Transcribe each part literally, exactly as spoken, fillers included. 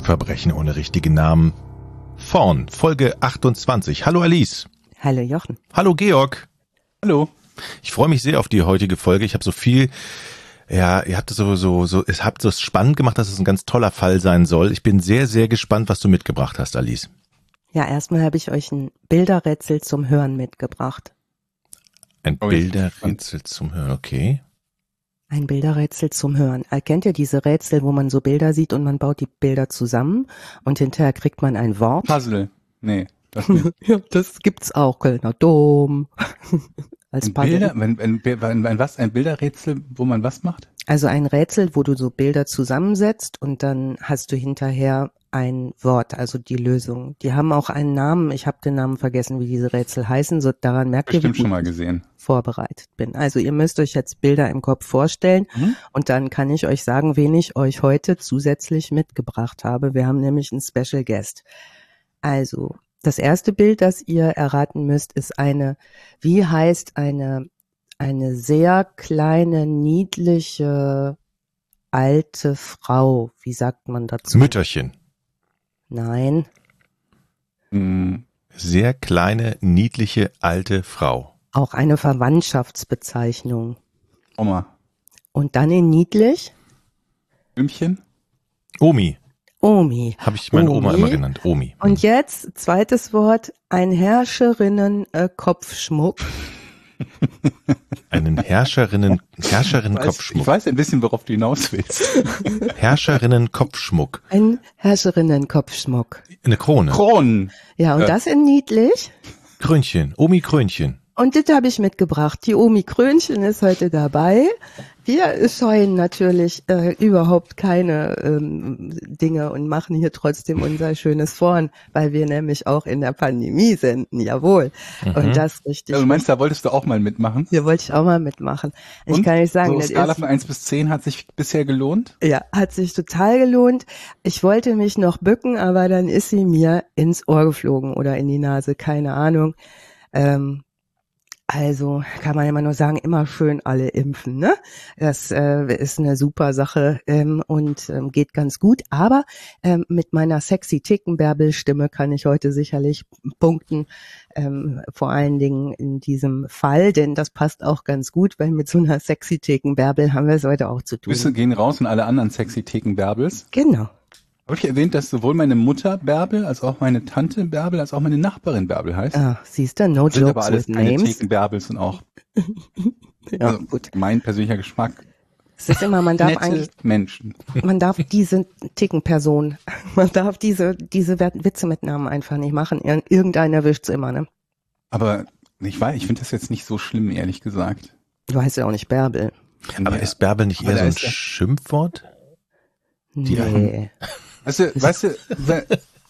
Verbrechen ohne richtigen Namen. Vorn, Folge achtundzwanzig. Hallo Alice. Hallo Jochen. Hallo Georg. Hallo. Ich freue mich sehr auf die heutige Folge. Ich habe so viel, ja, ihr habt so, so, so, es habt so spannend gemacht, dass es ein ganz toller Fall sein soll. Ich bin sehr, sehr gespannt, was du mitgebracht hast, Alice. Ja, erstmal habe ich euch ein Bilderrätsel zum Hören mitgebracht. Ein Oh, Bilderrätsel zum Hören, okay. Ein Bilderrätsel zum Hören. Kennt ihr diese Rätsel, wo man so Bilder sieht und man baut die Bilder zusammen und hinterher kriegt man ein Wort? Puzzle. Nee, das nicht. Ja, das gibt's auch. Kölner Dom. Als Ein Puzzle. Bilder, wenn, wenn, wenn, wenn was? Ein Bilderrätsel, wo man was macht? Also ein Rätsel, wo du so Bilder zusammensetzt und dann hast du hinterher ein Wort, also die Lösung. Die haben auch einen Namen. Ich habe den Namen vergessen, wie diese Rätsel heißen. So daran merkt ihr, wie Bestimmt gut schon mal gesehen. ich vorbereitet bin. Also ihr müsst euch jetzt Bilder im Kopf vorstellen Mhm. und dann kann ich euch sagen, wen ich euch heute zusätzlich mitgebracht habe. Wir haben nämlich einen Special Guest. Also das erste Bild, das ihr erraten müsst, ist eine, wie heißt eine eine sehr kleine, niedliche, alte Frau. Wie sagt man dazu? Mütterchen. Nein. Mhm. Sehr kleine, niedliche, alte Frau. Auch eine Verwandtschaftsbezeichnung. Oma. Und dann in niedlich? Blümchen. Omi. Omi. Habe ich meine Oma Omi. immer genannt. Omi. Und jetzt, zweites Wort, ein Herrscherinnen-Kopfschmuck. Einen Herrscherinnen, Ich weiß, Herrscherinnen-Kopfschmuck. ich weiß ein bisschen, worauf du hinaus willst. Herrscherinnen-Kopfschmuck. Ein Herrscherinnen-Kopfschmuck. Eine Krone. Kronen. Ja, und Ja. das in niedlich? Krönchen. Omi Krönchen. Und das habe ich mitgebracht. Die Omi Krönchen ist heute dabei. Wir scheuen natürlich äh, überhaupt keine ähm, Dinge und machen hier trotzdem unser schönes Vorn, weil wir nämlich auch in der Pandemie senden, jawohl. Mhm. Und das richtig. Also du meinst, da wolltest du auch mal mitmachen? Hier wollte ich auch mal mitmachen. Ich Und? kann nicht sagen, so das Skala ist, von eins bis zehn hat sich bisher gelohnt? ja, hat sich total gelohnt. Ich wollte mich noch bücken, aber dann ist sie mir ins Ohr geflogen oder in die Nase, keine Ahnung. Ähm, Also kann man immer nur sagen, immer schön alle impfen, ne? Das äh, ist eine super Sache ähm, und ähm, geht ganz gut. Aber ähm, mit meiner sexy Tickenbärbel-Stimme kann ich heute sicherlich punkten, ähm, vor allen Dingen in diesem Fall, denn das passt auch ganz gut, weil mit so einer sexy Tickenbärbel haben wir es heute auch zu tun. Grüße gehen raus und alle anderen sexy Theken-Bärbels. Genau. Habe ich erwähnt, dass sowohl meine Mutter Bärbel, als auch meine Tante Bärbel, als auch meine Nachbarin Bärbel heißt? Ah, siehst du, no sind aber jokes alles with keine names. Theken-Bärbels und auch Ja, also gut. mein persönlicher Geschmack. Es ist immer, man darf Nette eigentlich Menschen. Man darf diese Tickenperson, man darf diese diese Witze mit Namen einfach nicht machen. Ir- Irgendeiner erwischt's immer, ne? Aber ich weiß, ich finde das jetzt nicht so schlimm, ehrlich gesagt. Du heißt ja auch nicht Bärbel. Aber Ja. ist Bärbel nicht Aber eher da so ein ist ja- Schimpfwort? Nee. Weißt du, weißt du, we-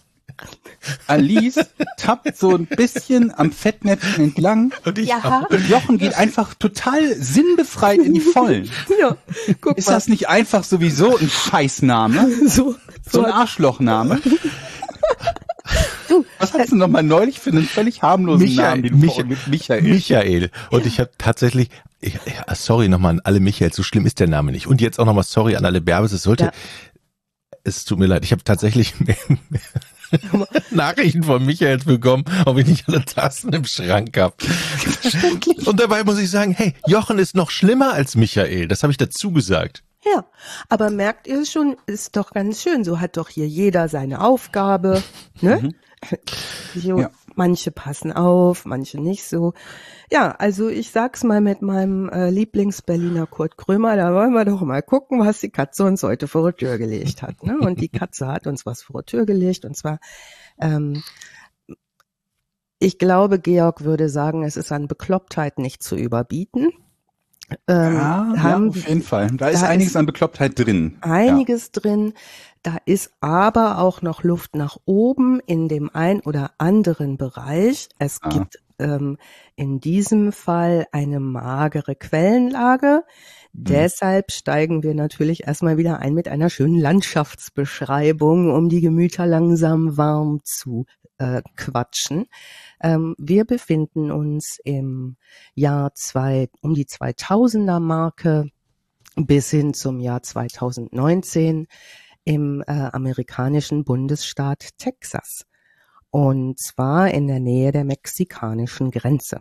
Alice tappt so ein bisschen am Fettnäpfchen entlang Und ich Ja, und Jochen geht einfach total sinnbefreit in die Vollen. ja. Guck Ist mal. das nicht einfach sowieso ein Scheißname? so, So so ein Arschlochname? du, Was hast du noch mal neulich für einen völlig harmlosen Michael- Namen, den du Michael- vorhin mit Michael? Michael. Und ich habe tatsächlich, ich, ja, sorry nochmal an alle Michael, so schlimm ist der Name nicht. Und jetzt auch nochmal sorry an alle Bärbels. Es sollte, Ja. es tut mir leid, ich habe tatsächlich Nachrichten von Michael bekommen, ob ich nicht alle Tassen im Schrank habe. Und dabei muss ich sagen, hey, Jochen ist noch schlimmer als Michael. Das habe ich dazu gesagt. ja. Aber merkt ihr schon, ist doch ganz schön. So hat doch hier jeder seine Aufgabe, ne? So, Ja. Manche passen auf, manche nicht so. Ja, also ich sag's mal mit meinem äh, Lieblings-Berliner Kurt Krömer, da wollen wir doch mal gucken, was die Katze uns heute vor die Tür gelegt hat. Ne? Und die Katze hat uns was vor die Tür gelegt und zwar, ähm, ich glaube, Georg würde sagen, es ist an Beklopptheit nicht zu überbieten. Ähm, Ja, ja, haben auf jeden Fall. Da ist da einiges ist an Beklopptheit drin. einiges drin. Da ist aber auch noch Luft nach oben in dem ein oder anderen Bereich. Es Ah. gibt ähm, in diesem Fall eine magere Quellenlage. Deshalb steigen wir natürlich erstmal wieder ein mit einer schönen Landschaftsbeschreibung, um die Gemüter langsam warm zu äh, quatschen. Ähm, wir befinden uns im Jahr zwei, um die zweitausender Marke bis hin zum Jahr zweitausendneunzehn im äh, amerikanischen Bundesstaat Texas. Und zwar in der Nähe der mexikanischen Grenze.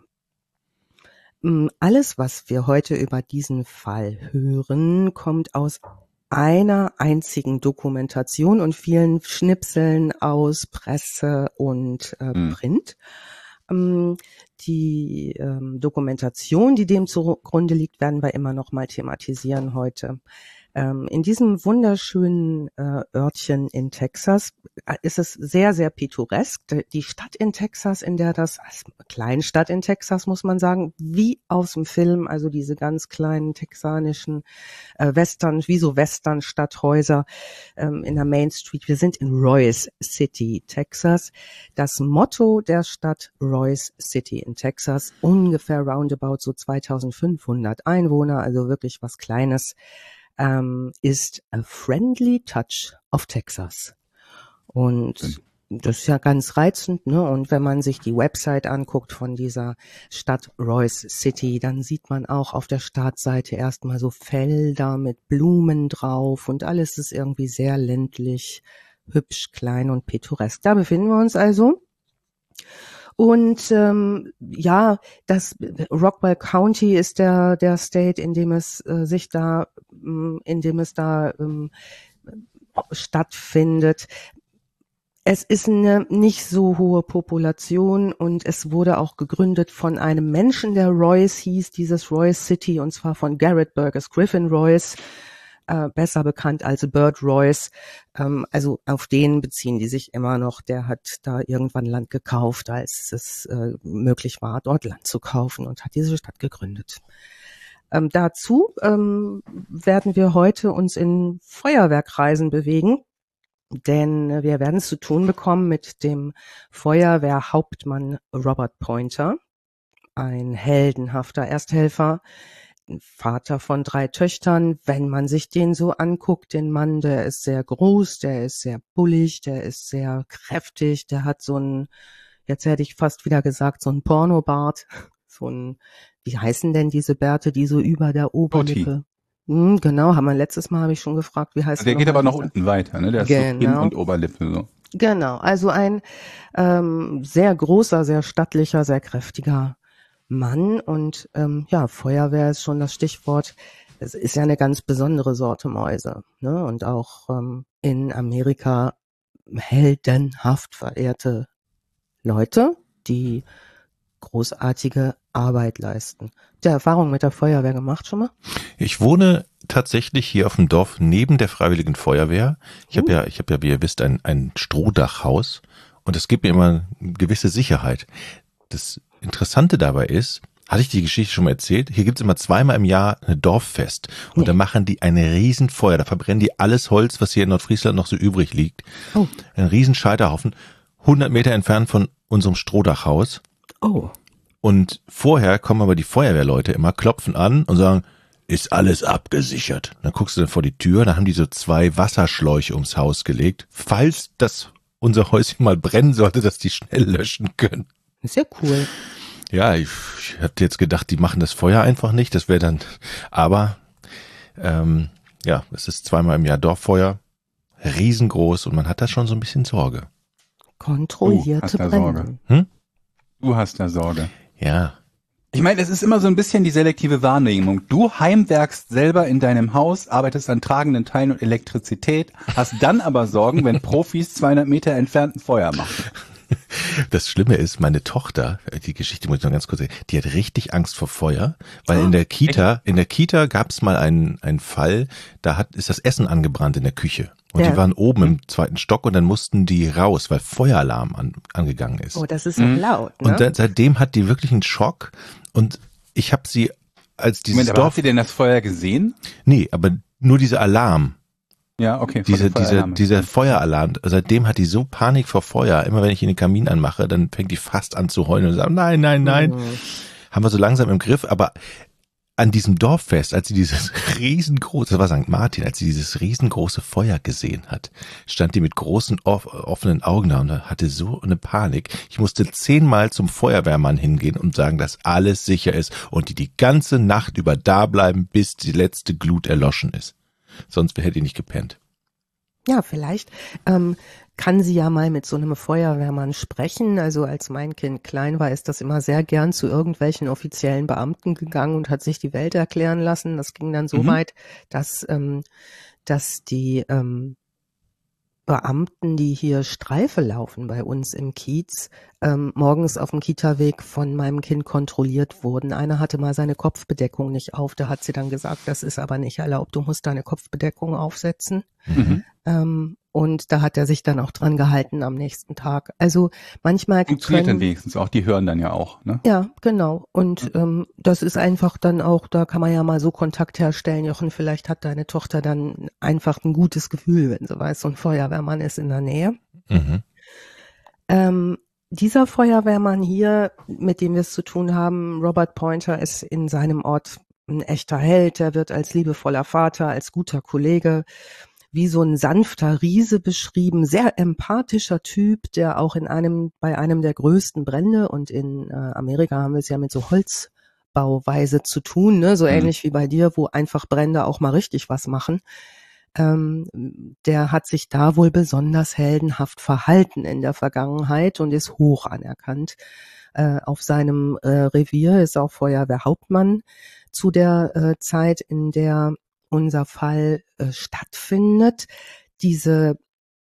Alles, was wir heute über diesen Fall hören, kommt aus einer einzigen Dokumentation und vielen Schnipseln aus Presse und äh, Hm. Print. Ähm, die ähm, Dokumentation, die dem zugrunde liegt, werden wir immer noch mal thematisieren heute. Ähm, in diesem wunderschönen äh, Örtchen in Texas äh, ist es sehr, sehr pittoresk. Die Stadt in Texas, in der das, also Kleinstadt in Texas, muss man sagen, wie aus dem Film, also diese ganz kleinen texanischen äh, Western, wie so Western-Stadthäuser ähm, in der Main Street. Wir sind in Royce City, Texas. Das Motto der Stadt Royce City in Texas, ungefähr roundabout so zweitausendfünfhundert Einwohner, also wirklich was Kleines, ähm, ist A Friendly Touch of Texas. Und das ist ja ganz reizend, ne? Und wenn man sich die Website anguckt von dieser Stadt Royce City, dann sieht man auch auf der Startseite erstmal so Felder mit Blumen drauf und alles ist irgendwie sehr ländlich, hübsch, klein und pittoresk. Da befinden wir uns also. Und ähm, ja, das Rockwell County ist der der State, in dem es äh, sich da, in dem es da ähm, stattfindet. Es ist eine nicht so hohe Population und es wurde auch gegründet von einem Menschen, der Royce hieß, dieses Royce City, und zwar von Garrett Burgess Griffin Royce, äh, besser bekannt als Bert Royce. Ähm, also auf den beziehen die sich immer noch. Der hat da irgendwann Land gekauft, als es äh, möglich war, dort Land zu kaufen, und hat diese Stadt gegründet. Ähm, dazu ähm, werden wir heute uns in Feuerwehrkreisen bewegen. Denn wir werden es zu tun bekommen mit dem Feuerwehrhauptmann Robert Pointer, ein heldenhafter Ersthelfer, Vater von drei Töchtern. Wenn man sich den so anguckt, den Mann, der ist sehr groß, der ist sehr bullig, der ist sehr kräftig, der hat so ein, jetzt hätte ich fast wieder gesagt, so ein Pornobart, so ein, wie heißen denn diese Bärte, die so über der Oberlippe? Hm, genau, haben wir letztes Mal, habe ich schon gefragt, wie heißt der? Der geht aber noch dieser? unten weiter, ne? Der ist Genau. so Kinn und Oberlippe so. Genau, also ein ähm, sehr großer, sehr stattlicher, sehr kräftiger Mann. Und ähm, ja, Feuerwehr ist schon das Stichwort. Es ist ja eine ganz besondere Sorte Mäuse, ne? Und auch ähm, in Amerika heldenhaft verehrte Leute, die großartige Arbeit leisten. Der Erfahrung mit der Feuerwehr gemacht schon mal? Ich wohne tatsächlich hier auf dem Dorf neben der Freiwilligen Feuerwehr. Ich habe ja, ich habe ja, wie ihr wisst, ein, ein Strohdachhaus, und es gibt mir immer eine gewisse Sicherheit. Das Interessante dabei ist, hatte ich die Geschichte schon mal erzählt, hier gibt's immer zweimal im Jahr ein Dorffest, und Nee. da machen die eine Riesenfeuer, da verbrennen die alles Holz, was hier in Nordfriesland noch so übrig liegt. Oh. Ein riesen Scheiterhaufen, hundert Meter entfernt von unserem Strohdachhaus. Oh. Und vorher kommen aber die Feuerwehrleute immer, klopfen an und sagen, ist alles abgesichert. Dann guckst du dann vor die Tür, da haben die so zwei Wasserschläuche ums Haus gelegt, falls das unser Häuschen mal brennen sollte, dass die schnell löschen können. Sehr cool. Ja, ich, ich hatte jetzt gedacht, die machen das Feuer einfach nicht, das wäre dann, aber ähm, ja, es ist zweimal im Jahr Dorffeuer, riesengroß, und man hat da schon so ein bisschen Sorge. Kontrollierte hast da Brände. Sorge. Hm? Du hast da Sorge. Ja. Ich meine, es ist immer so ein bisschen die selektive Wahrnehmung. Du heimwerkst selber in deinem Haus, arbeitest an tragenden Teilen und Elektrizität, hast dann aber Sorgen, wenn Profis zweihundert Meter entfernt ein Feuer machen. Das Schlimme ist, meine Tochter, die Geschichte muss ich noch ganz kurz erzählen, die hat richtig Angst vor Feuer, weil in der Kita, in der Kita gab es mal einen, einen Fall, da hat, ist das Essen angebrannt in der Küche. Und Ja. die waren oben im zweiten Stock, und dann mussten die raus, weil Feueralarm an, angegangen ist. Oh, das ist auch Mhm. laut, ne? Und dann, seitdem hat die wirklich einen Schock, und ich habe sie als dieses Moment, aber Dorf, habt ihr denn das Feuer gesehen? nee, aber nur dieser Alarm, Ja, okay. vor diese, dem dieser, Feueralarm. dieser Feueralarm, seitdem hat die so Panik vor Feuer, immer wenn ich in den Kamin anmache, dann fängt die fast an zu heulen und sagt, nein, nein, nein. Mhm. Haben wir so langsam im Griff, aber an diesem Dorffest, als sie dieses riesengroße, das war Sankt Martin, als sie dieses riesengroße Feuer gesehen hat, stand die mit großen off- offenen Augen da und hatte so eine Panik. Ich musste zehnmal zum Feuerwehrmann hingehen und sagen, dass alles sicher ist und die die ganze Nacht über da bleiben, bis die letzte Glut erloschen ist. Sonst hätte ich nicht gepennt. Ja, vielleicht ähm, kann sie ja mal mit so einem Feuerwehrmann sprechen. Also als mein Kind klein war, ist das immer sehr gern zu irgendwelchen offiziellen Beamten gegangen und hat sich die Welt erklären lassen. Das ging dann so Mhm. weit, dass, ähm, dass die ähm, Beamten, die hier Streife laufen bei uns im Kiez, ähm, morgens auf dem Kita-Weg von meinem Kind kontrolliert wurden. Einer hatte mal seine Kopfbedeckung nicht auf. Da hat sie dann gesagt, das ist aber nicht erlaubt, du musst deine Kopfbedeckung aufsetzen. Mhm. Ähm, und da hat er sich dann auch dran gehalten am nächsten Tag. Also manchmal Funktioniert können, dann wenigstens auch, die hören dann ja auch, ne? ja, genau. Und ähm, das ist einfach dann auch, da kann man ja mal so Kontakt herstellen. Jochen, vielleicht hat deine Tochter dann einfach ein gutes Gefühl, wenn sie weiß, so ein Feuerwehrmann ist in der Nähe. Mhm. Ähm, dieser Feuerwehrmann hier, mit dem wir es zu tun haben, Robert Pointer, ist in seinem Ort ein echter Held. Er wird als liebevoller Vater, als guter Kollege, wie so ein sanfter Riese beschrieben, sehr empathischer Typ, der auch in einem, bei einem der größten Brände, und in äh, Amerika haben wir es ja mit so Holzbauweise zu tun, ne, so Mhm. ähnlich wie bei dir, wo einfach Brände auch mal richtig was machen. Ähm, der hat sich da wohl besonders heldenhaft verhalten in der Vergangenheit und ist hoch anerkannt. Äh, auf seinem äh, Revier ist auch Feuerwehrhauptmann zu der äh, Zeit, in der unser Fall äh, stattfindet. Diese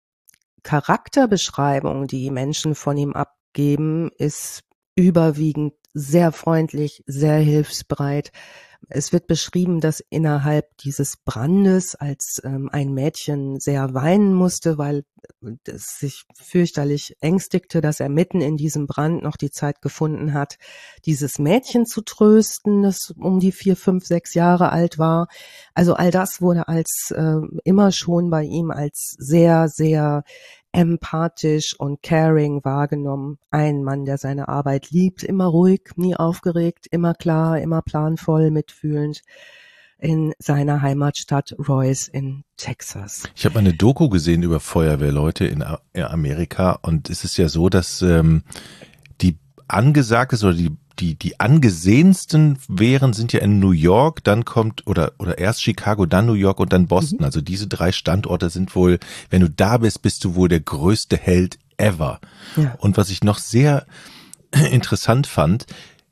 Charakterbeschreibung, die Menschen von ihm abgeben, ist überwiegend sehr freundlich, sehr hilfsbereit. Es wird beschrieben, dass innerhalb dieses Brandes, als ähm, ein Mädchen sehr weinen musste, weil es sich fürchterlich ängstigte, dass er mitten in diesem Brand noch die Zeit gefunden hat, dieses Mädchen zu trösten, das um die vier, fünf, sechs Jahre alt war. Also all das wurde als äh, immer schon bei ihm als sehr, sehr empathisch und caring wahrgenommen. Ein Mann, der seine Arbeit liebt, immer ruhig, nie aufgeregt, immer klar, immer planvoll, mitfühlend in seiner Heimatstadt Royce in Texas. Ich habe mal eine Doku gesehen über Feuerwehrleute in A- in Amerika und es ist ja so, dass ähm, die angesagt ist oder die die die angesehensten wären sind ja in New York, dann kommt oder oder erst Chicago, dann New York und dann Boston. Mhm. Also diese drei Standorte sind wohl, wenn du da bist, bist du wohl der größte Held ever. Ja. Und was ich noch sehr interessant fand,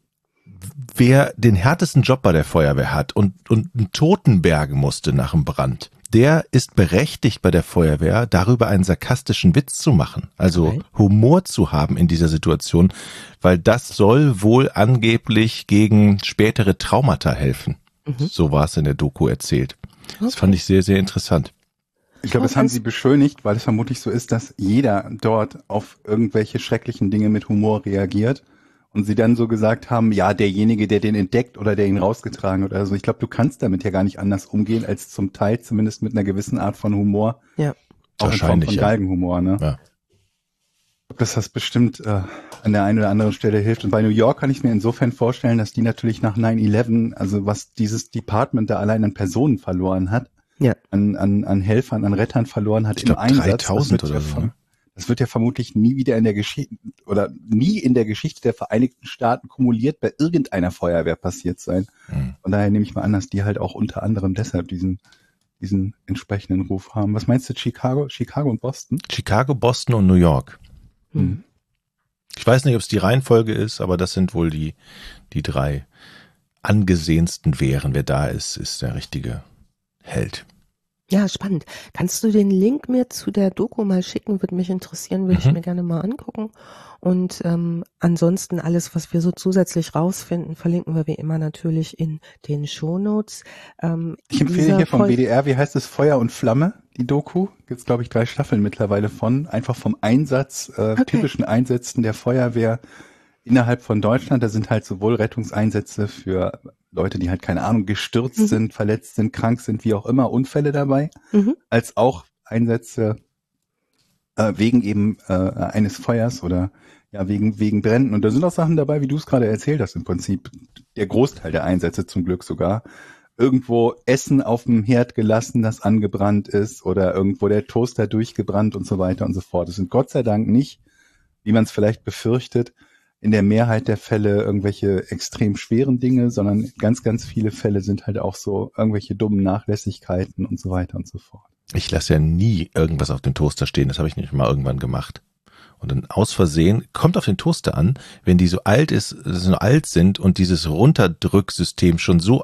wer den härtesten Job bei der Feuerwehr hat und, und einen Toten bergen musste nach dem Brand, der ist berechtigt bei der Feuerwehr, darüber einen sarkastischen Witz zu machen, also Okay. Humor zu haben in dieser Situation, weil das soll wohl angeblich gegen spätere Traumata helfen. Mhm. So war es in der Doku erzählt. Das Okay. fand ich sehr, sehr interessant. Ich glaube, das haben sie beschönigt, weil es vermutlich so ist, dass jeder dort auf irgendwelche schrecklichen Dinge mit Humor reagiert und sie dann so gesagt haben, ja, derjenige, der den entdeckt oder der ihn rausgetragen hat oder so. Ich glaube, du kannst damit ja gar nicht anders umgehen, als zum Teil zumindest mit einer gewissen Art von Humor. Ja. Auch in Form Wahrscheinlich, von ja. Galgenhumor, ne? Ja. Ich glaube, dass das bestimmt äh, an der einen oder anderen Stelle hilft. Und bei New York kann ich mir insofern vorstellen, dass die natürlich nach nine eleven, also was dieses Department da allein an Personen verloren hat, Ja. an, an, an Helfern, an Rettern verloren hat Ich im glaube Einsatz. dreitausend das wird oder ja so. verm- Ne? Das wird ja vermutlich nie wieder in der Geschichte oder nie in der Geschichte der Vereinigten Staaten kumuliert bei irgendeiner Feuerwehr passiert sein. Hm. Von daher nehme ich mal an, dass die halt auch unter anderem deshalb diesen, diesen entsprechenden Ruf haben. Was meinst du, Chicago, Chicago und Boston? Chicago, Boston und New York. Mhm. Ich weiß nicht, ob es die Reihenfolge ist, aber das sind wohl die, die drei angesehensten Wehren. Wer da ist, ist der richtige Held. Ja, spannend. Kannst du den Link mir zu der Doku mal schicken? Würde mich interessieren, würde ich Mhm. mir gerne mal angucken. Und ähm, ansonsten alles, was wir so zusätzlich rausfinden, verlinken wir wie immer natürlich in den Shownotes. Ähm, Ich empfehle dieser hier vom Fol- W D R, wie heißt es, Feuer und Flamme, die Doku. Gibt's, glaube ich, drei Staffeln mittlerweile von. Einfach vom Einsatz, äh, Okay. typischen Einsätzen der Feuerwehr innerhalb von Deutschland. Da sind halt sowohl Rettungseinsätze für Leute, die halt, keine Ahnung, gestürzt Mhm. sind, verletzt sind, krank sind, wie auch immer, Unfälle dabei, Mhm. als auch Einsätze äh, wegen eben äh, eines Feuers oder ja wegen wegen Bränden. Und da sind auch Sachen dabei, wie du es gerade erzählt hast, im Prinzip der Großteil der Einsätze zum Glück sogar. Irgendwo Essen auf dem Herd gelassen, das angebrannt ist, oder irgendwo der Toaster durchgebrannt und so weiter und so fort. Es sind Gott sei Dank nicht, wie man es vielleicht befürchtet, in der Mehrheit der Fälle irgendwelche extrem schweren Dinge, sondern ganz, ganz viele Fälle sind halt auch so irgendwelche dummen Nachlässigkeiten und so weiter und so fort. Ich lasse ja nie irgendwas auf dem Toaster stehen. Das habe ich nicht mal irgendwann gemacht. Und dann aus Versehen, kommt auf den Toaster an, wenn die so alt ist, so alt sind und dieses Runterdrücksystem schon so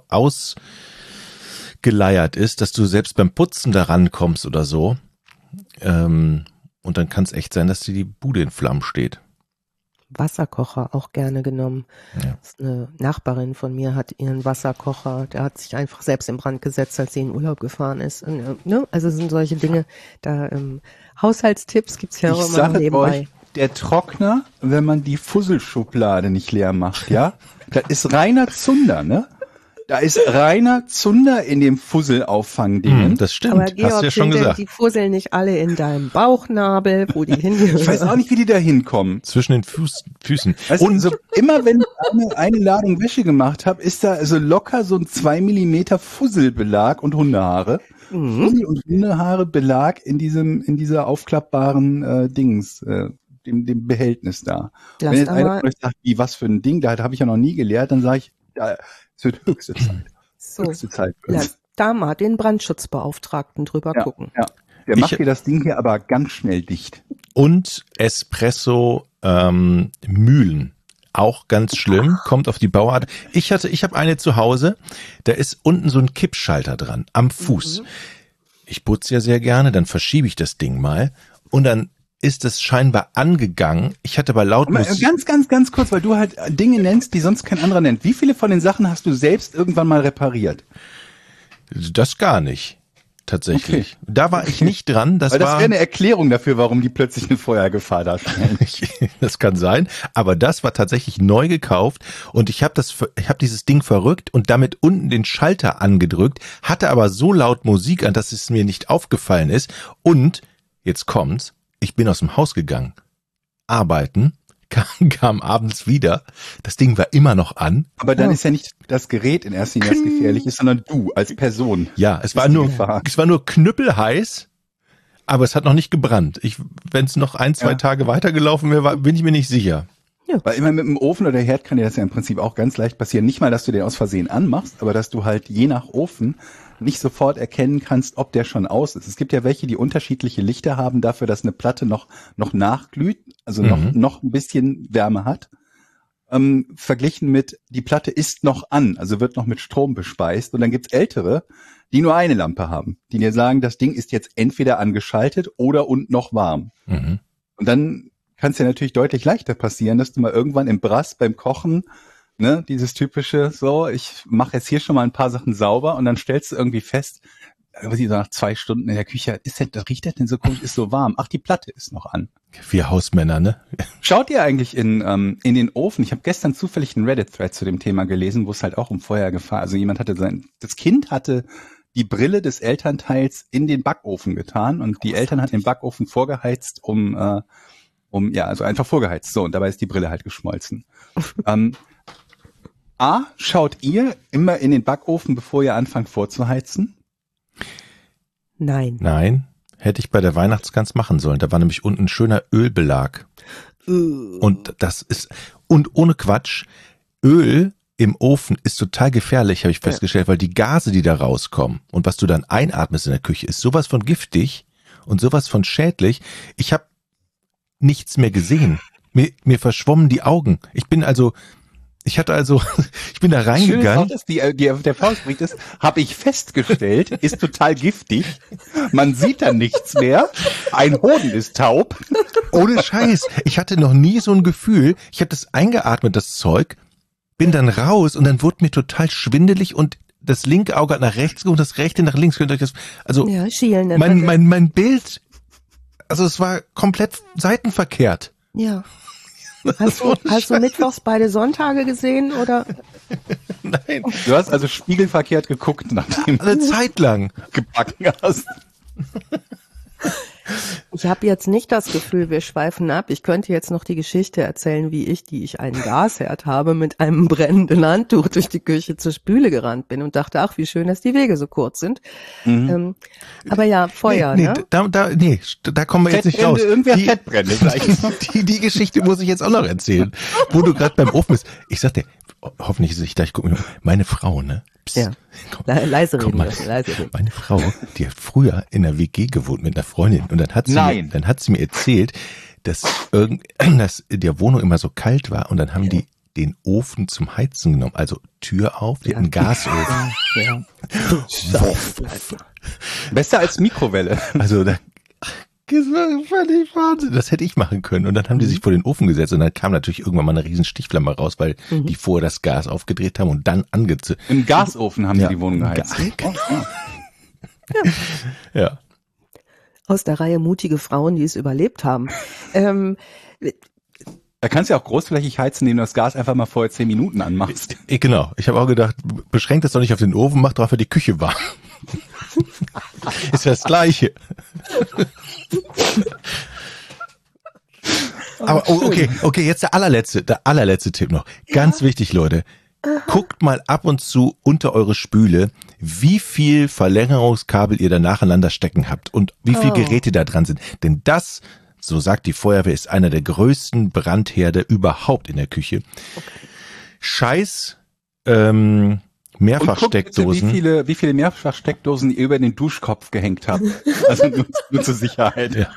ausgeleiert ist, dass du selbst beim Putzen da rankommst oder so. Ähm, und dann kann es echt sein, dass dir die Bude in Flammen steht. Wasserkocher auch gerne genommen. Ja. Eine Nachbarin von mir hat ihren Wasserkocher, der hat sich einfach selbst in Brand gesetzt, als sie in Urlaub gefahren ist. Und, äh, ne? Also es sind solche Dinge, da ähm, Haushaltstipps gibt's ja Ich auch immer sage nebenbei. euch, der Trockner, wenn man die Fusselschublade nicht leer macht, ja, das ist reiner Zunder, ne? Da ist reiner Zunder in dem Fusselauffangdingen. Hm, das stimmt, Aber hast Georg, du ja schon sind denn gesagt. die Fusseln nicht alle in deinem Bauchnabel, wo die hingehören? Ich weiß auch nicht, wie die da hinkommen. Zwischen den Fuß, Füßen. Weißt du, Und so, immer wenn ich eine, eine Ladung Wäsche gemacht habe, ist da so locker so ein zwei Millimeter Fusselbelag und Hundehaare. Mhm. Fussel- und Hundehaare Belag in diesem, in dieser aufklappbaren äh, Dings, äh, dem, dem Behältnis da. Lass wenn jetzt da einer mal- von euch sagt, wie, was für ein Ding, da habe ich ja noch nie gelehrt, dann sage ich, ja, es wird höchste Zeit. So, Höchste Zeit. lass da mal den Brandschutzbeauftragten drüber Ja, gucken. ja. Der Ich- macht dir das Ding hier aber ganz schnell dicht. und Espresso ähm, Mühlen. Auch ganz schlimm, kommt auf die Bauart. Ich hatte, ich habe eine zu Hause, da ist unten so ein Kippschalter dran, am Fuß. Mhm. Ich putze ja sehr gerne, dann verschiebe ich das Ding mal und dann ist es scheinbar angegangen. Ich hatte aber laut Mal, Musik. Ganz, ganz, ganz kurz, weil du halt Dinge nennst, die sonst kein anderer nennt. Wie viele von den Sachen hast du selbst irgendwann mal repariert? Das gar nicht, tatsächlich. Da war ich nicht dran. Das Weil das war, wäre eine Erklärung dafür, warum die plötzlich eine Feuergefahr darstellen. das kann sein, aber das war tatsächlich neu gekauft und ich habe das, ich habe dieses Ding verrückt und damit unten den Schalter angedrückt, hatte aber so laut Musik an, dass es mir nicht aufgefallen ist und jetzt kommt's, ich bin aus dem Haus gegangen, arbeiten, kam, kam abends wieder, das Ding war immer noch an. Aber dann Ja. ist ja nicht das Gerät in erster Linie, das gefährlich ist, sondern du als Person. Ja, es Das war ist die nur, Gefahr. es war nur knüppelheiß, aber es hat noch nicht gebrannt. Ich, wenn es noch ein, zwei Ja. Tage weitergelaufen wäre, war- bin ich mir nicht sicher. Weil immer mit dem Ofen oder Herd kann dir das ja im Prinzip auch ganz leicht passieren. Nicht mal, dass du den aus Versehen anmachst, aber dass du halt je nach Ofen nicht sofort erkennen kannst, ob der schon aus ist. Es gibt ja welche, die unterschiedliche Lichter haben dafür, dass eine Platte noch, noch nachglüht, also noch, Mhm. noch ein bisschen Wärme hat. Ähm, verglichen mit, die Platte ist noch an, also wird noch mit Strom bespeist. Und dann gibt's ältere, die nur eine Lampe haben, die dir sagen, das Ding ist jetzt entweder angeschaltet oder und noch warm. Mhm. Und dann kann es ja natürlich deutlich leichter passieren, dass du mal irgendwann im Brass beim Kochen, ne, dieses typische, so, ich mache jetzt hier schon mal ein paar Sachen sauber und dann stellst du irgendwie fest, irgendwie so nach zwei Stunden in der Küche, ist das, das riecht das denn so komisch, ist so warm. Ach, die Platte ist noch an. Wir Hausmänner, ne? Schaut ihr eigentlich in, ähm, in den Ofen? Ich habe gestern zufällig einen Reddit-Thread zu dem Thema gelesen, wo es halt auch um Feuergefahr, also jemand hatte sein, das Kind hatte die Brille des Elternteils in den Backofen getan und die Eltern hatten den Backofen vorgeheizt, um, äh, um, ja, also einfach vorgeheizt. So, und dabei ist die Brille halt geschmolzen. ähm, A, schaut ihr immer in den Backofen, bevor ihr anfangt vorzuheizen? Nein. Nein, hätte ich bei der Weihnachtsgans machen sollen. Da war nämlich unten ein schöner Ölbelag. Und das ist, und ohne Quatsch, Öl im Ofen ist total gefährlich, habe ich festgestellt, weil die Gase, die da rauskommen und was du dann einatmest in der Küche, ist sowas von giftig und sowas von schädlich. Ich habe nichts mehr gesehen. Mir, mir verschwommen die Augen. Ich bin also, ich hatte also, ich bin da Schön ist auch, reingegangen. dass die, die, der Faustbrief ist, habe ich festgestellt, ist total giftig. Man sieht da nichts mehr. Ein Hoden ist taub. Ohne Scheiß. Ich hatte noch nie so ein Gefühl. Ich habe das eingeatmet, das Zeug, bin dann raus und dann wurde mir total schwindelig und das linke Auge hat nach rechts und das rechte nach links. Könnt ihr euch das, also Ja, schielen. nennt mein, man das. mein, mein Bild, also es war komplett seitenverkehrt. Ja. Hast du, hast du mittwochs beide Sonntage gesehen oder? Nein, Du hast also spiegelverkehrt geguckt, nachdem eine Zeit lang. du gebacken hast. Ich habe jetzt nicht das Gefühl, wir schweifen ab. Ich könnte jetzt noch die Geschichte erzählen, wie ich, die ich einen Gasherd habe, mit einem brennenden Handtuch durch die Küche zur Spüle gerannt bin und dachte, ach, wie schön, dass die Wege so kurz sind. Mhm. Ähm, aber ja, Feuer, nee, ne? nee, da, da, nee, da kommen wir jetzt nicht Fettbrände, raus. irgendwer Die, Fettbrände gleich. die, die Geschichte muss ich jetzt auch noch erzählen, wo du gerade beim Ofen bist. Ich sagte, hoffentlich ist es nicht gleich, guck mir, meine Frau, ne? Psst, Ja. komm, Le leise komm reden, mal. Jochen, leise reden. Meine Frau, die hat früher in der W G gewohnt mit einer Freundin und dann hat sie, Nein. Mir, dann hat sie mir erzählt, dass irgend, dass in der Wohnung immer so kalt war und dann haben die den Ofen zum Heizen genommen, also Tür auf, die Ja. hatten einen Gasofen. Ja. Wuff, wuff. Besser als Mikrowelle. Also da, das war völlig Wahnsinn. Das hätte ich machen können. Und dann haben die sich vor den Ofen gesetzt und dann kam natürlich irgendwann mal eine riesen Stichflamme raus, weil Mhm. die vorher das Gas aufgedreht haben und dann angezündet. Im Gasofen haben Ja. sie die Wohnung geheizt. Ge- Oh, ja. Ja. Aus der Reihe mutige Frauen, die es überlebt haben. ähm, Da kannst du ja auch großflächig heizen, indem du das Gas einfach mal vorher zehn Minuten anmachst. Ich, genau. Ich habe auch gedacht, beschränkt das doch nicht auf den Ofen, mach doch einfach die Küche warm. Ist ja das Gleiche. Aber oh, okay, okay, jetzt der allerletzte, der allerletzte Tipp noch. Ganz wichtig, Leute. Guckt mal ab und zu unter eure Spüle, wie viel Verlängerungskabel ihr da nacheinander stecken habt und wie viel Oh. Geräte da dran sind. Denn das, so sagt die Feuerwehr, ist einer der größten Brandherde überhaupt in der Küche. Scheiß ähm, Und guck bitte, Mehrfachsteckdosen. wie viele, wie viele Mehrfachsteckdosen ihr über den Duschkopf gehängt habt. Also nur, nur zur Sicherheit. Ja.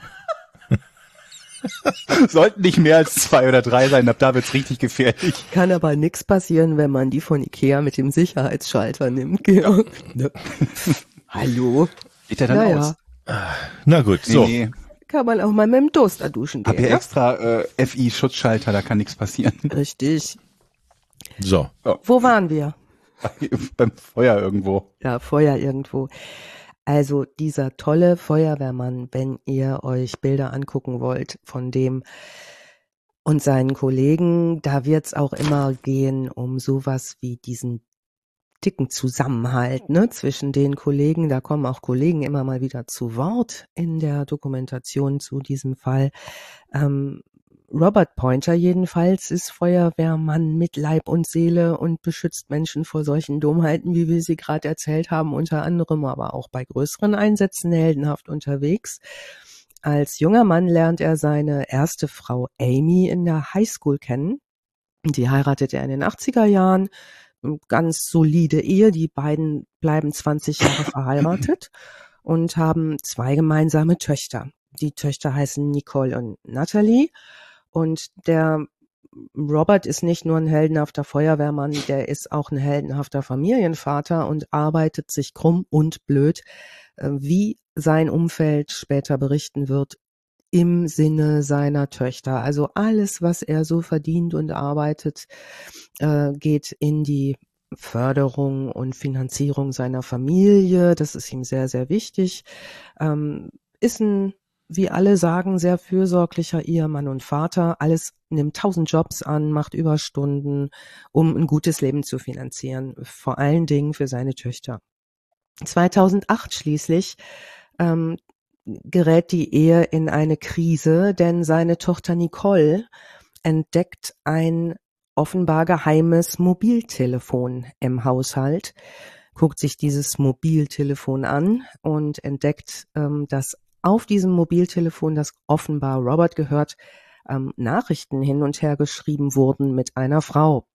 Sollten nicht mehr als zwei oder drei sein, ab da wird's richtig gefährlich. kann aber nichts passieren, wenn man die von Ikea mit dem Sicherheitsschalter nimmt, Georg. Ne? Hallo? Geht der dann Naja, aus? Na gut, so. Nee, nee. kann man auch mal mit dem Toaster duschen Hab gehen. hier Ne? extra äh, F I-Schutzschalter, da kann nichts passieren. Richtig. So. Wo waren wir? Beim Feuer irgendwo. Ja, Feuer irgendwo. Also dieser tolle Feuerwehrmann, wenn ihr euch Bilder angucken wollt von dem und seinen Kollegen, da wird's auch immer gehen um sowas wie diesen dicken Zusammenhalt, ne, zwischen den Kollegen. Da kommen auch Kollegen immer mal wieder zu Wort in der Dokumentation zu diesem Fall. Ähm, Robert Pointer jedenfalls ist Feuerwehrmann mit Leib und Seele und beschützt Menschen vor solchen Dummheiten, wie wir sie gerade erzählt haben, unter anderem aber auch bei größeren Einsätzen heldenhaft unterwegs. Als junger Mann lernt er seine erste Frau Amy in der Highschool kennen. Die heiratet er in den achtziger Jahren. Ganz solide Ehe. Die beiden bleiben zwanzig Jahre verheiratet und haben zwei gemeinsame Töchter. Die Töchter heißen Nicole und Natalie. Und der Robert ist nicht nur ein heldenhafter Feuerwehrmann, der ist auch ein heldenhafter Familienvater und arbeitet sich krumm und blöd, wie sein Umfeld später berichten wird, im Sinne seiner Töchter. Also alles, was er so verdient und arbeitet, geht in die Förderung und Finanzierung seiner Familie. Das ist ihm sehr, sehr wichtig. Ist ein, wie alle sagen, sehr fürsorglicher Ehemann und Vater. Alles nimmt tausend Jobs an, macht Überstunden, um ein gutes Leben zu finanzieren. Vor allen Dingen für seine Töchter. zweitausendacht schließlich ähm, gerät die Ehe in eine Krise, denn seine Tochter Nicole entdeckt ein offenbar geheimes Mobiltelefon im Haushalt, guckt sich dieses Mobiltelefon an und entdeckt, ähm, dass auf diesem Mobiltelefon, das offenbar Robert gehört, ähm, Nachrichten hin und her geschrieben wurden mit einer Frau.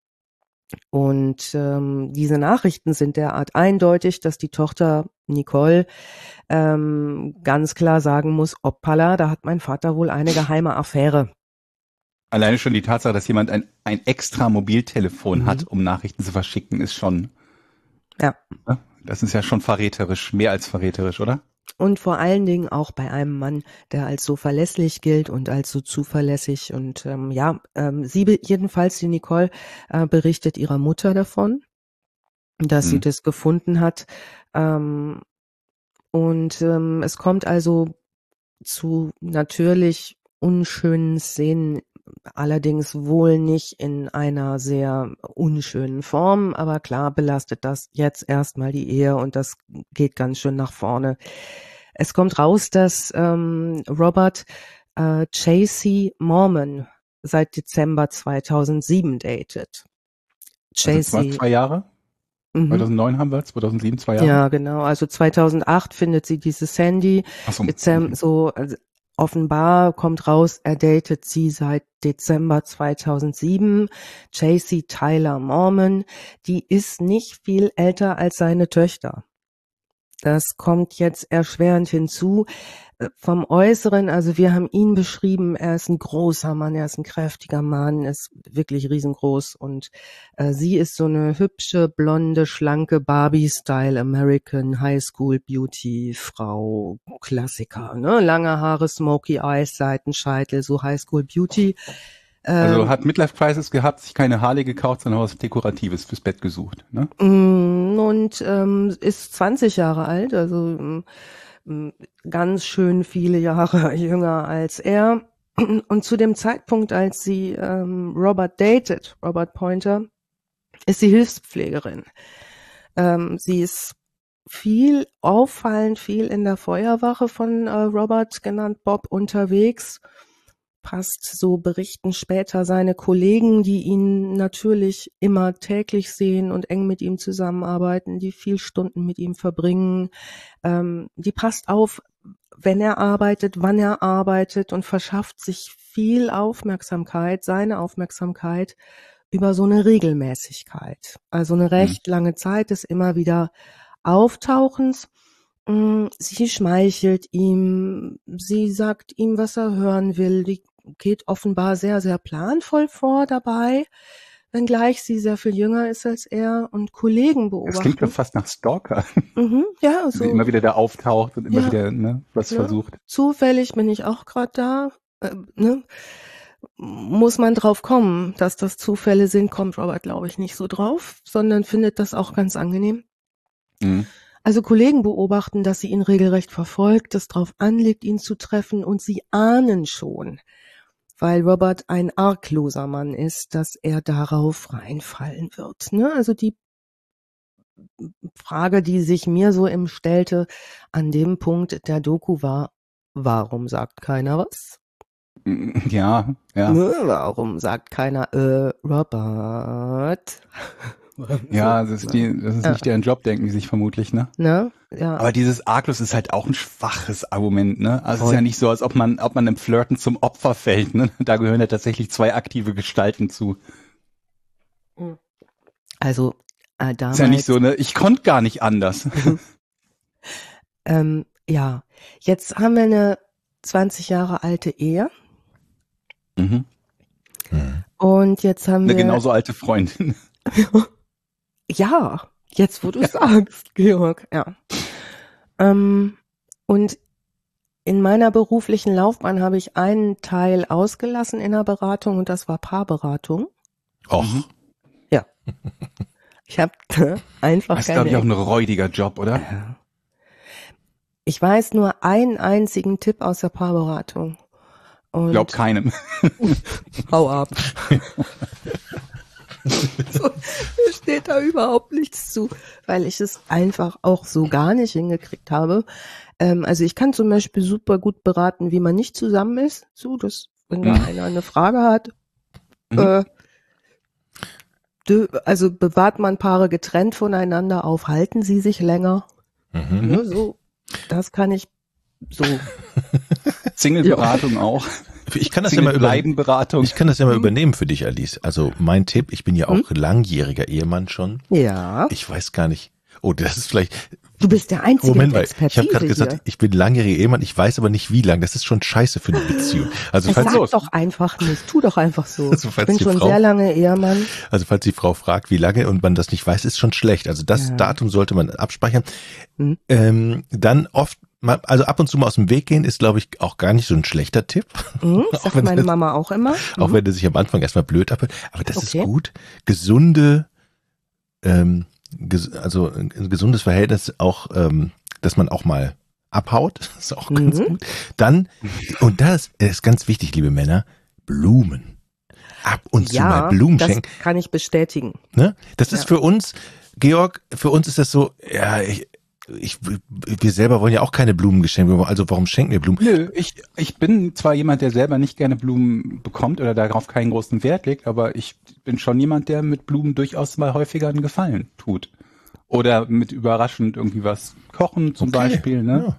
Und ähm, diese Nachrichten sind derart eindeutig, dass die Tochter Nicole ähm, ganz klar sagen muss, Oppala, da hat mein Vater wohl eine geheime Affäre. Alleine schon die Tatsache, dass jemand ein, ein extra Mobiltelefon Mhm. hat, um Nachrichten zu verschicken, ist schon, Ja. das ist ja schon verräterisch, mehr als verräterisch, oder? Und vor allen Dingen auch bei einem Mann, der als so verlässlich gilt und als so zuverlässig. Und ähm, ja, ähm, sie be- jedenfalls, die Nicole, äh, berichtet ihrer Mutter davon, dass sie Mhm. das gefunden hat. Ähm, und ähm, es kommt also zu natürlich unschönen Szenen, allerdings wohl nicht in einer sehr unschönen Form, aber klar belastet das jetzt erstmal die Ehe und das geht ganz schön nach vorne. Es kommt raus, dass ähm, Robert äh, Chasey Mormon seit Dezember zweitausendsieben datet. Also zwei, Chasey, zwei Jahre? mhm. zweitausendneun haben wir, zweitausendsieben, zwei Jahre? Ja, genau. Also zweitausendacht findet sie dieses Handy. Ach so. Dezember, so also offenbar kommt raus, er datet sie seit Dezember zweitausendsieben, J C Tyler Mormon, die ist nicht viel älter als seine Töchter. Das kommt jetzt erschwerend hinzu. Vom Äußeren, also wir haben ihn beschrieben, er ist ein großer Mann, er ist ein kräftiger Mann, ist wirklich riesengroß und äh, sie ist so eine hübsche, blonde, schlanke Barbie-Style American High School Beauty Frau, Klassiker, ne? Lange Haare, Smoky Eyes, Seitenscheitel, so High School Beauty. Also hat Midlife Crisis gehabt, sich keine Harley gekauft, sondern was Dekoratives fürs Bett gesucht, ne? Und ähm, ist zwanzig Jahre alt, also ähm, ganz schön viele Jahre jünger als er. Und zu dem Zeitpunkt, als sie ähm, Robert datet, Robert Pointer, ist sie Hilfspflegerin. Ähm, sie ist viel, auffallend viel in der Feuerwache von äh, Robert, genannt Bob, unterwegs. Passt so berichten später seine Kollegen, die ihn natürlich immer täglich sehen und eng mit ihm zusammenarbeiten, die viel Stunden mit ihm verbringen. Ähm, die passt auf, wenn er arbeitet, wann er arbeitet und verschafft sich viel Aufmerksamkeit, seine Aufmerksamkeit über so eine Regelmäßigkeit. Also eine recht mhm. lange Zeit des immer wieder Auftauchens. Sie schmeichelt ihm, sie sagt ihm, was er hören will, die geht offenbar sehr, sehr planvoll vor dabei, wenngleich sie sehr viel jünger ist als er und Kollegen beobachten. Das klingt doch fast nach Stalker. Mhm, ja, so. Wie immer wieder da auftaucht und immer ja, wieder ne, was ne, versucht. Zufällig bin ich auch gerade da. Äh, ne? Muss man drauf kommen, dass das Zufälle sind, kommt Robert, glaube ich, nicht so drauf, sondern findet das auch ganz angenehm. Mhm. Also Kollegen beobachten, dass sie ihn regelrecht verfolgt, es drauf anlegt, ihn zu treffen und sie ahnen schon, weil Robert ein argloser Mann ist, dass er darauf reinfallen wird. Ne? Also die Frage, die sich mir so im stellte an dem Punkt der Doku war, warum sagt keiner was? Ja, ja. Ne? Warum sagt keiner, äh, Robert? Ja, das ist, die, das ist ja. nicht deren Job, denken die sich vermutlich, ne? Ne? Ja. Aber dieses arglos ist halt auch ein schwaches Argument, ne? Also es ist ja nicht so, als ob man, ob man im Flirten zum Opfer fällt, ne? Da gehören ja tatsächlich zwei aktive Gestalten zu. Also, äh, damals. Ist ja nicht so, ne? Ich konnte gar nicht anders. ähm, ja. Jetzt haben wir eine zwanzig Jahre alte Ehe. Mhm. Und jetzt haben eine wir. Eine genauso alte Freundin. Ja, jetzt wo du sagst, Georg, ja. Ähm, und in meiner beruflichen Laufbahn habe ich einen Teil ausgelassen in der Beratung und das war Paarberatung. Och. Ja. Ich habe einfach das ist, keine... glaube ich, auch ein räudiger Job, oder? Ich weiß nur einen einzigen Tipp aus der Paarberatung. Und glaub keinem. Hau ab. So, mir steht da überhaupt nichts zu, weil ich es einfach auch so gar nicht hingekriegt habe. Ähm, also ich kann zum Beispiel super gut beraten, wie man nicht zusammen ist. So, dass wenn da mhm. einer eine Frage hat, mhm. äh, dö, also bewahrt man Paare getrennt voneinander auf, halten sie sich länger. Mhm. Ja, so, das kann ich so. Single-Beratung auch. Ich kann das ja mal übernehmen. Ich kann das ja mal übernehmen für dich, Alice. Also mein Tipp, ich bin ja auch hm? langjähriger Ehemann schon. Ja. Ich weiß gar nicht. Oh, das ist vielleicht. Du bist der einzige Moment mal, Expertise ich habe gerade gesagt, hier. ich bin langjähriger Ehemann, ich weiß aber nicht wie lang. Das ist schon scheiße für eine Beziehung. Also falls sag los. doch einfach nicht, tu doch einfach so. Also, ich bin schon Frau, sehr lange Ehemann. Also falls die Frau fragt, wie lange und man das nicht weiß, ist schon schlecht. Also das ja. Datum sollte man abspeichern. Hm. Ähm, dann oft Also ab und zu mal aus dem Weg gehen ist, glaube ich, auch gar nicht so ein schlechter Tipp. Mhm, sagt meine das, Mama auch immer. Auch mhm. wenn der sich am Anfang erstmal blöd abhört. Aber das okay. ist gut. Gesunde, ähm, ges also ein gesundes Verhältnis auch, ähm, dass man auch mal abhaut. Das ist auch mhm. ganz gut. Dann, und das ist ganz wichtig, liebe Männer, Blumen. Ab und ja, zu mal Blumen das schenken. Kann ich bestätigen. Ne? Das ist ja. für uns, Georg, für uns ist das so, ja, ich, Ich, wir selber wollen ja auch keine Blumen geschenkt, also warum schenken wir Blumen? Nö, ich, ich bin zwar jemand, der selber nicht gerne Blumen bekommt oder darauf keinen großen Wert legt, aber ich bin schon jemand, der mit Blumen durchaus mal häufiger einen Gefallen tut. Oder mit überraschend irgendwie was kochen zum okay, Beispiel, ne? Ja.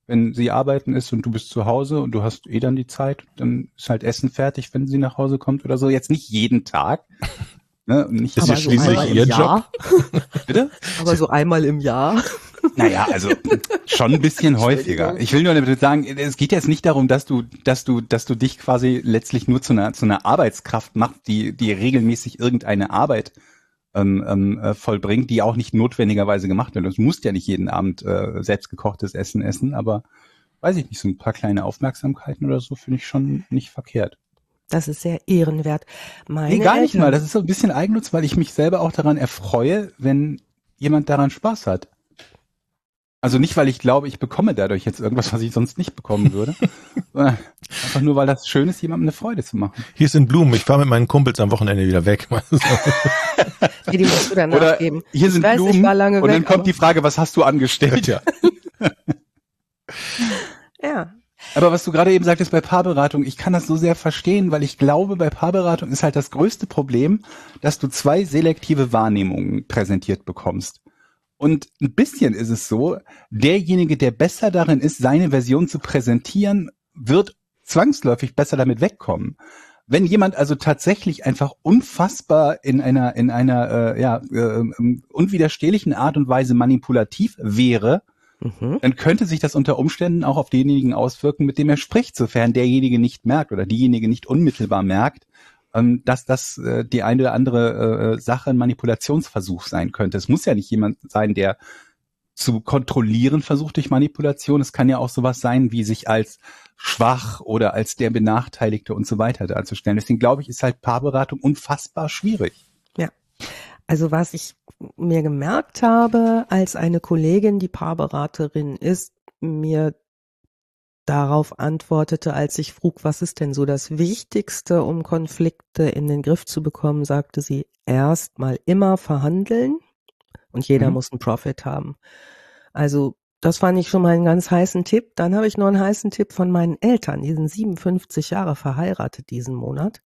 wenn sie arbeiten ist und du bist zu Hause und du hast eh dann die Zeit, dann ist halt Essen fertig, wenn sie nach Hause kommt oder so. Jetzt nicht jeden Tag. Ne? Nicht Das ist ja so schließlich einmal ihr im Job. Jahr. Bitte? Aber so einmal im Jahr. Naja, also schon ein bisschen häufiger. Ich will nur damit sagen, es geht jetzt nicht darum, dass du, dass du, dass du dich quasi letztlich nur zu einer, zu einer Arbeitskraft machst, die, die regelmäßig irgendeine Arbeit ähm, ähm, äh, vollbringt, die auch nicht notwendigerweise gemacht wird. Du musst ja nicht jeden Abend äh, selbstgekochtes Essen essen, aber weiß ich nicht, so ein paar kleine Aufmerksamkeiten oder so finde ich schon nicht verkehrt. Das ist sehr ehrenwert. Meine Nee, gar nicht Eltern, mal. Das ist so ein bisschen Eigennutz, weil ich mich selber auch daran erfreue, wenn jemand daran Spaß hat. Also nicht, weil ich glaube, ich bekomme dadurch jetzt irgendwas, was ich sonst nicht bekommen würde. sondern einfach nur, weil das schön ist, jemandem eine Freude zu machen. Hier sind Blumen, ich fahre mit meinen Kumpels am Wochenende wieder weg. die musst du dann Oder nachgeben. hier sind ich weiß, Blumen ich war lange und weg, dann kommt aber- die Frage, was hast du angestellt? Ja. Ja, Aber was du gerade eben sagtest bei Paarberatung, ich kann das so sehr verstehen, weil ich glaube, bei Paarberatung ist halt das größte Problem, dass du zwei selektive Wahrnehmungen präsentiert bekommst. Und ein bisschen ist es so, derjenige, der besser darin ist, seine Version zu präsentieren, wird zwangsläufig besser damit wegkommen. Wenn jemand also tatsächlich einfach unfassbar in einer in einer äh, ja äh, unwiderstehlichen Art und Weise manipulativ wäre, mhm. dann könnte sich das unter Umständen auch auf denjenigen auswirken, mit dem er spricht, sofern derjenige nicht merkt oder diejenige nicht unmittelbar merkt, ähm, dass das äh, die eine oder andere äh, Sache ein Manipulationsversuch sein könnte. Es muss ja nicht jemand sein, der zu kontrollieren versucht durch Manipulation. Es kann ja auch sowas sein, wie sich als schwach oder als der Benachteiligte und so weiter darzustellen. Deswegen glaube ich, ist halt Paarberatung unfassbar schwierig. Ja. Also was ich mir gemerkt habe, als eine Kollegin, die Paarberaterin ist, mir darauf antwortete, als ich frug, was ist denn so das Wichtigste, um Konflikte in den Griff zu bekommen, sagte sie, erst mal immer verhandeln und jeder Mhm. muss einen Profit haben. Also das fand ich schon mal einen ganz heißen Tipp. Dann habe ich noch einen heißen Tipp von meinen Eltern. Die sind siebenundfünfzig Jahre verheiratet diesen Monat.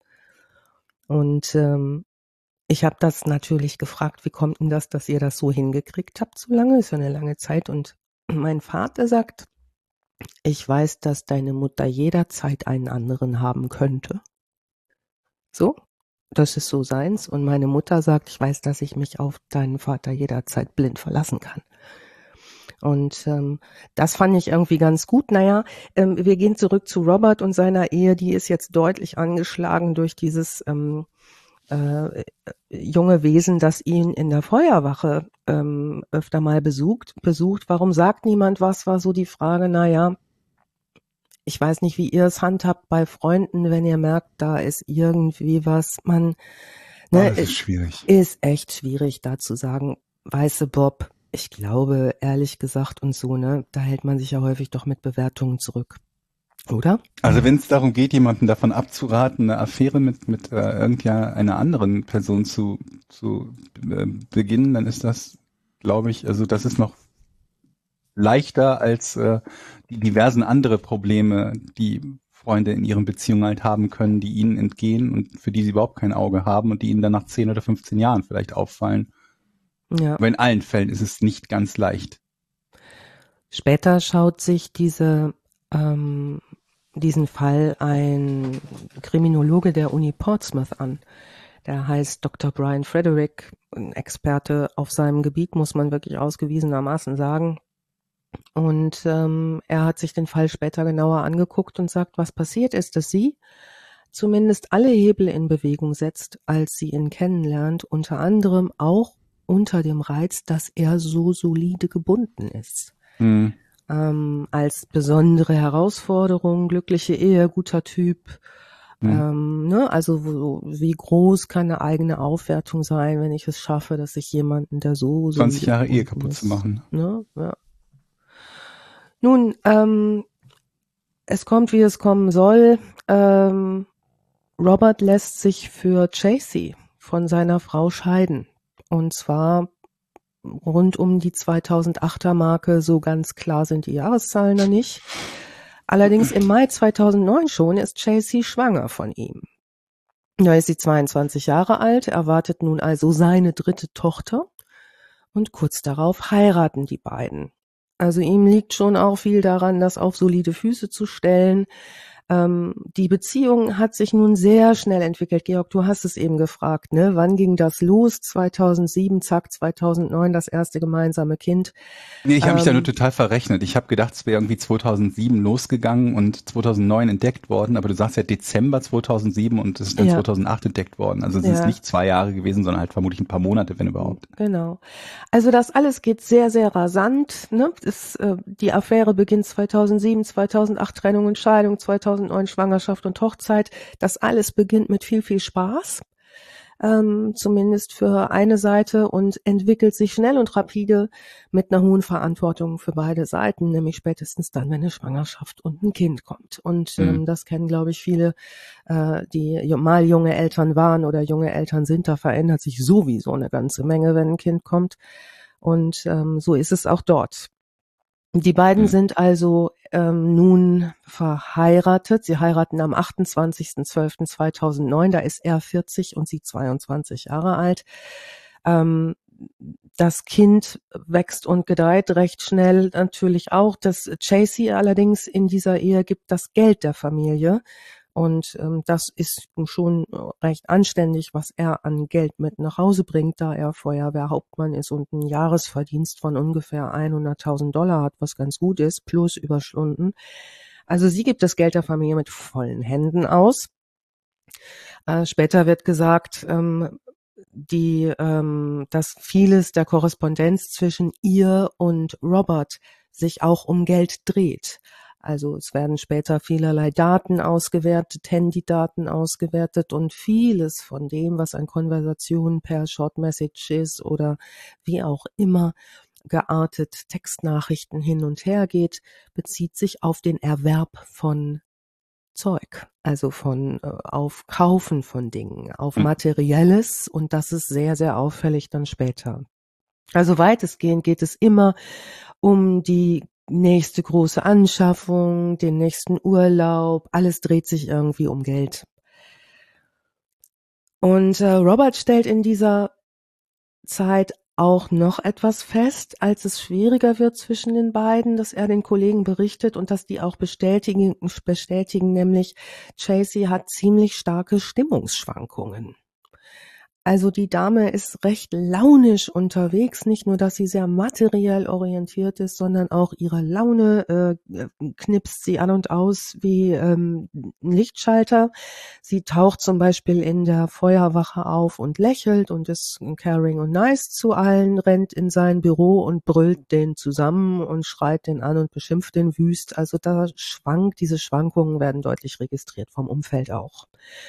Und ähm, ich habe das natürlich gefragt, wie kommt denn das, dass ihr das so hingekriegt habt so lange? Ist ja eine lange Zeit. Und mein Vater sagt, ich weiß, dass deine Mutter jederzeit einen anderen haben könnte. So, das ist so seins. Und meine Mutter sagt, ich weiß, dass ich mich auf deinen Vater jederzeit blind verlassen kann. Und ähm, das fand ich irgendwie ganz gut. Naja, ähm, wir gehen zurück zu Robert und seiner Ehe. Die ist jetzt deutlich angeschlagen durch dieses ähm, äh, junge Wesen, das ihn in der Feuerwache ähm, öfter mal besucht. besucht. Warum sagt niemand was, war so die Frage. Naja, ich weiß nicht, wie ihr es handhabt bei Freunden, wenn ihr merkt, da ist irgendwie was. Man, Oh, ne, das ist schwierig. ist echt schwierig, da zu sagen, weiße Bob, ich glaube, ehrlich gesagt und so, ne, da hält man sich ja häufig doch mit Bewertungen zurück. Oder? Also wenn es darum geht, jemanden davon abzuraten, eine Affäre mit mit äh, irgendeiner anderen Person zu zu äh, beginnen, dann ist das, glaube ich, also das ist noch leichter als äh, die diversen andere Probleme, die Freunde in ihren Beziehungen halt haben können, die ihnen entgehen und für die sie überhaupt kein Auge haben und die ihnen dann nach zehn oder fünfzehn Jahren vielleicht auffallen. Ja. Aber in allen Fällen ist es nicht ganz leicht. Später schaut sich diese, ähm, diesen Fall ein Kriminologe der Uni Portsmouth an. Der heißt Doktor Brian Frederick, ein Experte auf seinem Gebiet, muss man wirklich ausgewiesenermaßen sagen. Und ähm, er hat sich den Fall später genauer angeguckt und sagt, was passiert ist, dass sie zumindest alle Hebel in Bewegung setzt, als sie ihn kennenlernt, unter anderem auch unter dem Reiz, dass er so solide gebunden ist. Hm. Ähm, als besondere Herausforderung, glückliche Ehe, guter Typ. Hm. Ähm, ne? Also wo, wie groß kann eine eigene Aufwertung sein, wenn ich es schaffe, dass ich jemanden, der so zwanzig solide Jahre Ehe gebunden kaputt ist, zu machen. Ne? Ja. Nun, ähm, es kommt, wie es kommen soll. Ähm, Robert lässt sich für Tracy von seiner Frau scheiden. Und zwar rund um die zweitausendachter Marke, so ganz klar sind die Jahreszahlen noch nicht. Allerdings im Mai zweitausendneun schon ist Tracy schwanger von ihm. Da ist sie zweiundzwanzig Jahre alt, erwartet nun also seine dritte Tochter und kurz darauf heiraten die beiden. Also ihm liegt schon auch viel daran, das auf solide Füße zu stellen. Ähm, die Beziehung hat sich nun sehr schnell entwickelt. Georg, du hast es eben gefragt, ne? Wann ging das los? zweitausendsieben, zack, zweitausendneun das erste gemeinsame Kind. Nee, ich habe mich da nur Ähm, total verrechnet. Ich habe gedacht, es wäre irgendwie zweitausendsieben losgegangen und zweitausendneun entdeckt worden, aber du sagst ja Dezember zweitausendsieben und es ist dann ja, zweitausendacht entdeckt worden. Also es ist ja. nicht zwei Jahre gewesen, sondern halt vermutlich ein paar Monate, wenn überhaupt. Genau. Also das alles geht sehr, sehr rasant. Ne? Das, äh, die Affäre beginnt zweitausendsieben, zweitausendacht Trennung und Scheidung, zweitausendneun Schwangerschaft und Hochzeit. Das alles beginnt mit viel, viel Spaß, ähm, zumindest für eine Seite, und entwickelt sich schnell und rapide mit einer hohen Verantwortung für beide Seiten, nämlich spätestens dann, wenn eine Schwangerschaft und ein Kind kommt. Und ähm, Mhm. das kennen, glaube ich, viele, äh, die ju- mal junge Eltern waren oder junge Eltern sind. Da verändert sich sowieso eine ganze Menge, wenn ein Kind kommt. Und ähm, so ist es auch dort. Die beiden Mhm. sind also ähm, nun verheiratet. Sie heiraten am achtundzwanzigsten zwölften zweitausendneun. Da ist er vierzig und sie zweiundzwanzig Jahre alt. Ähm, das Kind wächst und gedeiht recht schnell natürlich auch. Das Chasey allerdings in dieser Ehe gibt das Geld der Familie. Und ähm, das ist schon recht anständig, was er an Geld mit nach Hause bringt, da er Feuerwehrhauptmann ist und einen Jahresverdienst von ungefähr hunderttausend Dollar hat, was ganz gut ist, plus Überstunden. Also sie gibt das Geld der Familie mit vollen Händen aus. Äh, später wird gesagt, ähm, die, ähm, dass vieles der Korrespondenz zwischen ihr und Robert sich auch um Geld dreht. Also es werden später vielerlei Daten ausgewertet, Handydaten ausgewertet, und vieles von dem, was an Konversationen per Short Messages oder wie auch immer geartet Textnachrichten hin und her geht, bezieht sich auf den Erwerb von Zeug, also von äh, auf Kaufen von Dingen, auf Mhm. Materielles, und das ist sehr, sehr auffällig dann später. Also weitestgehend geht es immer um die nächste große Anschaffung, den nächsten Urlaub, alles dreht sich irgendwie um Geld. Und äh, Robert stellt in dieser Zeit auch noch etwas fest, als es schwieriger wird zwischen den beiden, dass er den Kollegen berichtet und dass die auch bestätigen, bestätigen, nämlich Chasey hat ziemlich starke Stimmungsschwankungen. Also die Dame ist recht launisch unterwegs, nicht nur, dass sie sehr materiell orientiert ist, sondern auch ihre Laune äh, knipst sie an und aus wie ähm, ein Lichtschalter. Sie taucht zum Beispiel in der Feuerwache auf und lächelt und ist caring und nice zu allen, rennt in sein Büro und brüllt den zusammen und schreit den an und beschimpft den wüst. Also da schwankt, diese Schwankungen werden deutlich registriert vom Umfeld auch.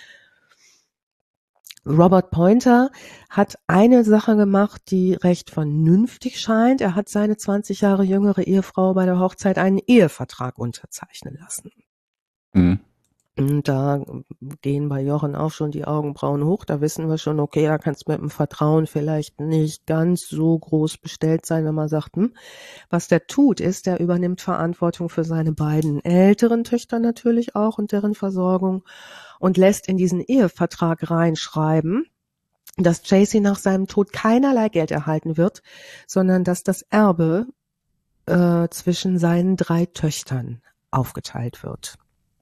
Robert Pointer hat eine Sache gemacht, die recht vernünftig scheint. Er hat seine zwanzig Jahre jüngere Ehefrau bei der Hochzeit einen Ehevertrag unterzeichnen lassen. Mhm. Und da gehen bei Jochen auch schon die Augenbrauen hoch. Da wissen wir schon, okay, da kann es mit dem Vertrauen vielleicht nicht ganz so groß bestellt sein, wenn man sagt, hm, was der tut, ist, der übernimmt Verantwortung für seine beiden älteren Töchter natürlich auch und deren Versorgung und lässt in diesen Ehevertrag reinschreiben, dass Chasey nach seinem Tod keinerlei Geld erhalten wird, sondern dass das Erbe äh, zwischen seinen drei Töchtern aufgeteilt wird.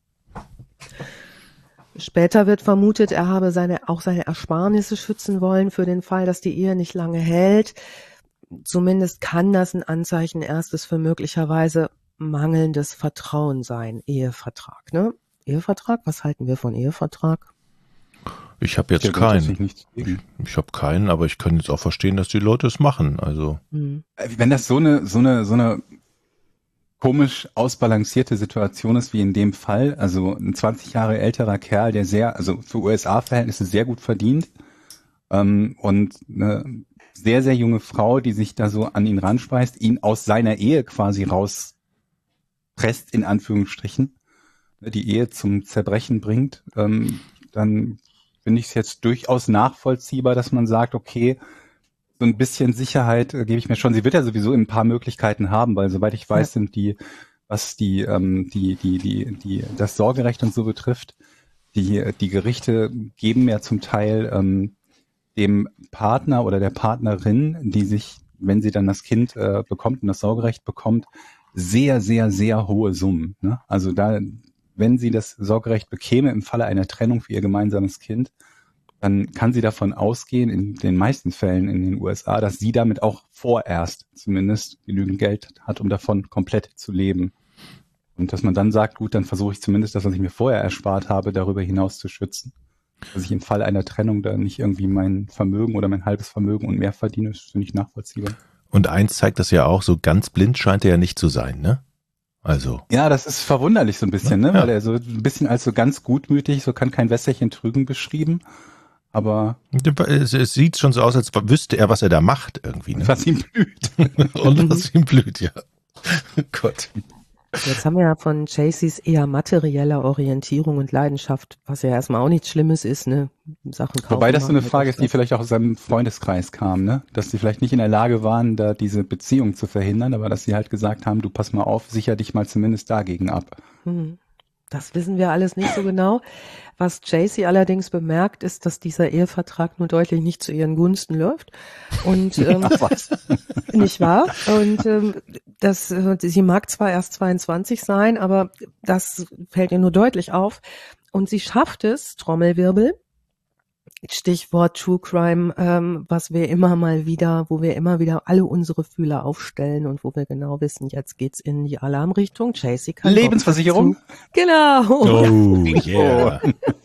Später wird vermutet, er habe seine, auch seine Ersparnisse schützen wollen für den Fall, dass die Ehe nicht lange hält. Zumindest kann das ein Anzeichen erstes für möglicherweise mangelndes Vertrauen sein. Ehevertrag, ne? Ehevertrag? Was halten wir von Ehevertrag? Ich habe jetzt Ja, keinen. grundsätzlich nichts gegen. Ich habe keinen, aber ich kann jetzt auch verstehen, dass die Leute es machen. Also Hm. Wenn das so eine, so eine, so eine komisch ausbalancierte Situation ist wie in dem Fall, also ein zwanzig Jahre älterer Kerl, der sehr, also für U S A-Verhältnisse sehr gut verdient, ähm, und eine sehr, sehr junge Frau, die sich da so an ihn ranspeist, ihn aus seiner Ehe quasi rauspresst, in Anführungsstrichen, die Ehe zum Zerbrechen bringt, ähm, dann finde ich es jetzt durchaus nachvollziehbar, dass man sagt, okay, so ein bisschen Sicherheit äh, gebe ich mir schon. Sie wird ja sowieso ein paar Möglichkeiten haben, weil soweit ich weiß, Ja. sind die, was die, ähm, die, die, die, die, das Sorgerecht und so betrifft, die, die Gerichte geben ja zum Teil ähm, dem Partner oder der Partnerin, die sich wenn sie dann das Kind äh, bekommt und das Sorgerecht bekommt, sehr, sehr, sehr hohe Summen. Ne? Also da, wenn sie das Sorgerecht bekäme im Falle einer Trennung für ihr gemeinsames Kind, dann kann sie davon ausgehen, in den meisten Fällen in den U S A, dass sie damit auch vorerst zumindest genügend Geld hat, um davon komplett zu leben. Und dass man dann sagt, gut, dann versuche ich zumindest das, was ich mir vorher erspart habe, darüber hinaus zu schützen. Dass ich im Fall einer Trennung da nicht irgendwie mein Vermögen oder mein halbes Vermögen und mehr verdiene, ist finde ich nachvollziehbar. Und eins zeigt das ja auch, so ganz blind scheint er ja nicht zu sein, ne? Also. Ja, das ist verwunderlich so ein bisschen, ne? Ja. Weil er so ein bisschen als so ganz gutmütig, so kann kein Wässerchen trügen beschrieben. Aber Es, es sieht schon so aus, als wüsste er, was er da macht irgendwie, ne? was ihm blüht. Und was ihm blüht, ja. Gott. Jetzt haben wir ja von Chaseys eher materieller Orientierung und Leidenschaft, was ja erstmal auch nichts Schlimmes ist, ne? Sachen kaufen. Wobei das so eine machen, Frage ist, die vielleicht auch aus seinem Freundeskreis kam, ne? Dass die vielleicht nicht in der Lage waren, da diese Beziehung zu verhindern, aber dass sie halt gesagt haben, du pass mal auf, sicher dich mal zumindest dagegen ab. Hm. Das wissen wir alles nicht so genau. Was Chasey allerdings bemerkt, ist, dass dieser Ehevertrag nur deutlich nicht zu ihren Gunsten läuft. Und ähm, Ach was. nicht wahr? Und ähm, das, äh, sie mag zwar erst zweiundzwanzig sein, aber das fällt ihr nur deutlich auf. Und sie schafft es, Trommelwirbel, Stichwort True Crime, ähm, was wir immer mal wieder, wo wir immer wieder alle unsere Fühler aufstellen und wo wir genau wissen, jetzt geht's in die Alarmrichtung. Chasey kann Lebensversicherung? Genau. Oh, yeah.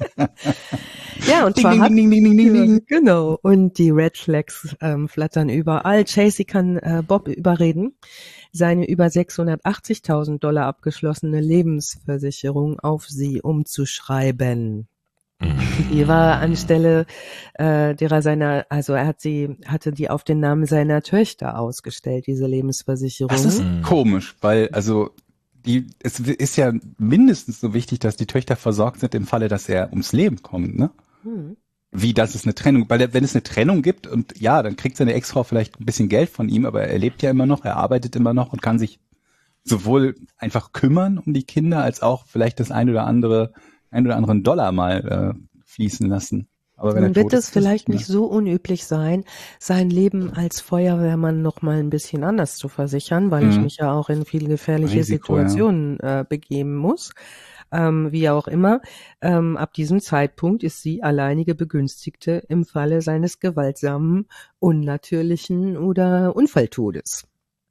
Ja, und Ding, zwar ding, hat, ding, ding, ding, ding, ding. Ja, genau. Und die Red Flags ähm, flattern überall. Chasey kann äh, Bob überreden, seine über sechshundertachtzigtausend Dollar abgeschlossene Lebensversicherung auf sie umzuschreiben. Die war anstelle äh, derer seiner, also er hat sie, hatte die auf den Namen seiner Töchter ausgestellt, diese Lebensversicherung. Das ist komisch, weil also die es ist ja mindestens so wichtig, dass die Töchter versorgt sind im Falle, dass er ums Leben kommt, ne? Hm. Wie das ist eine Trennung, weil er, wenn es eine Trennung gibt und ja, dann kriegt seine Ex-Frau vielleicht ein bisschen Geld von ihm, aber er lebt ja immer noch, er arbeitet immer noch und kann sich sowohl einfach kümmern um die Kinder, als auch vielleicht das ein oder andere, ein oder anderen Dollar mal äh, fließen lassen. Aber wenn Nun er wird tot es ist, vielleicht ist, nicht so unüblich sein, sein Leben als Feuerwehrmann noch mal ein bisschen anders zu versichern, weil Mhm. ich mich ja auch in viele gefährliche Risiko, Situationen äh, begeben muss. Ähm, wie auch immer, ähm, ab diesem Zeitpunkt ist sie alleinige Begünstigte im Falle seines gewaltsamen, unnatürlichen oder Unfalltodes.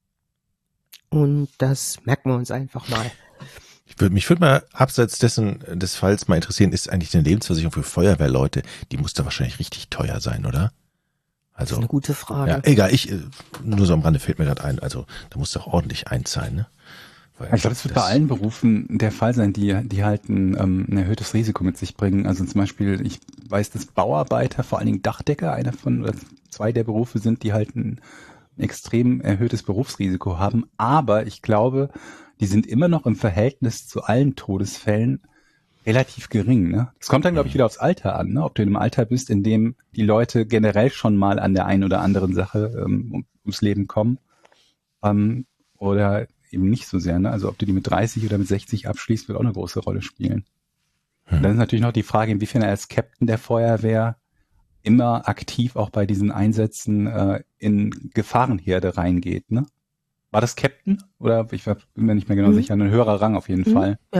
Und das merken wir uns einfach mal. Ich würde, mich würde mal abseits dessen, des Falls mal interessieren, ist eigentlich eine Lebensversicherung für Feuerwehrleute, die muss da wahrscheinlich richtig teuer sein, oder? Das ist Also, eine gute Frage. ja, egal, ich, äh, nur so am Rande fällt mir gerade ein, also, da musst du auch ordentlich einzahlen, ne? Weil Ich glaube, das wird bei allen Berufen der Fall sein, die, die halt ein, ähm, ein erhöhtes Risiko mit sich bringen. Also zum Beispiel, ich weiß, dass Bauarbeiter, vor allen Dingen Dachdecker, einer von oder zwei der Berufe sind, die halt ein extrem erhöhtes Berufsrisiko haben. Aber ich glaube, die sind immer noch im Verhältnis zu allen Todesfällen relativ gering. Ne? Das kommt dann, glaube ich, wieder aufs Alter an. Ne? Ob du in einem Alter bist, in dem die Leute generell schon mal an der einen oder anderen Sache ähm, um, ums Leben kommen ähm, oder eben nicht so sehr. Ne? Also ob du die mit dreißig oder mit sechzig abschließt, wird auch eine große Rolle spielen. Hm. Dann ist natürlich noch die Frage, inwiefern er als Captain der Feuerwehr immer aktiv auch bei diesen Einsätzen äh, in Gefahrenherde reingeht. Ne? War das Captain? Oder ich war, bin mir nicht mehr genau Mhm. sicher. Ein höherer Rang auf jeden Mhm. Fall. Ja.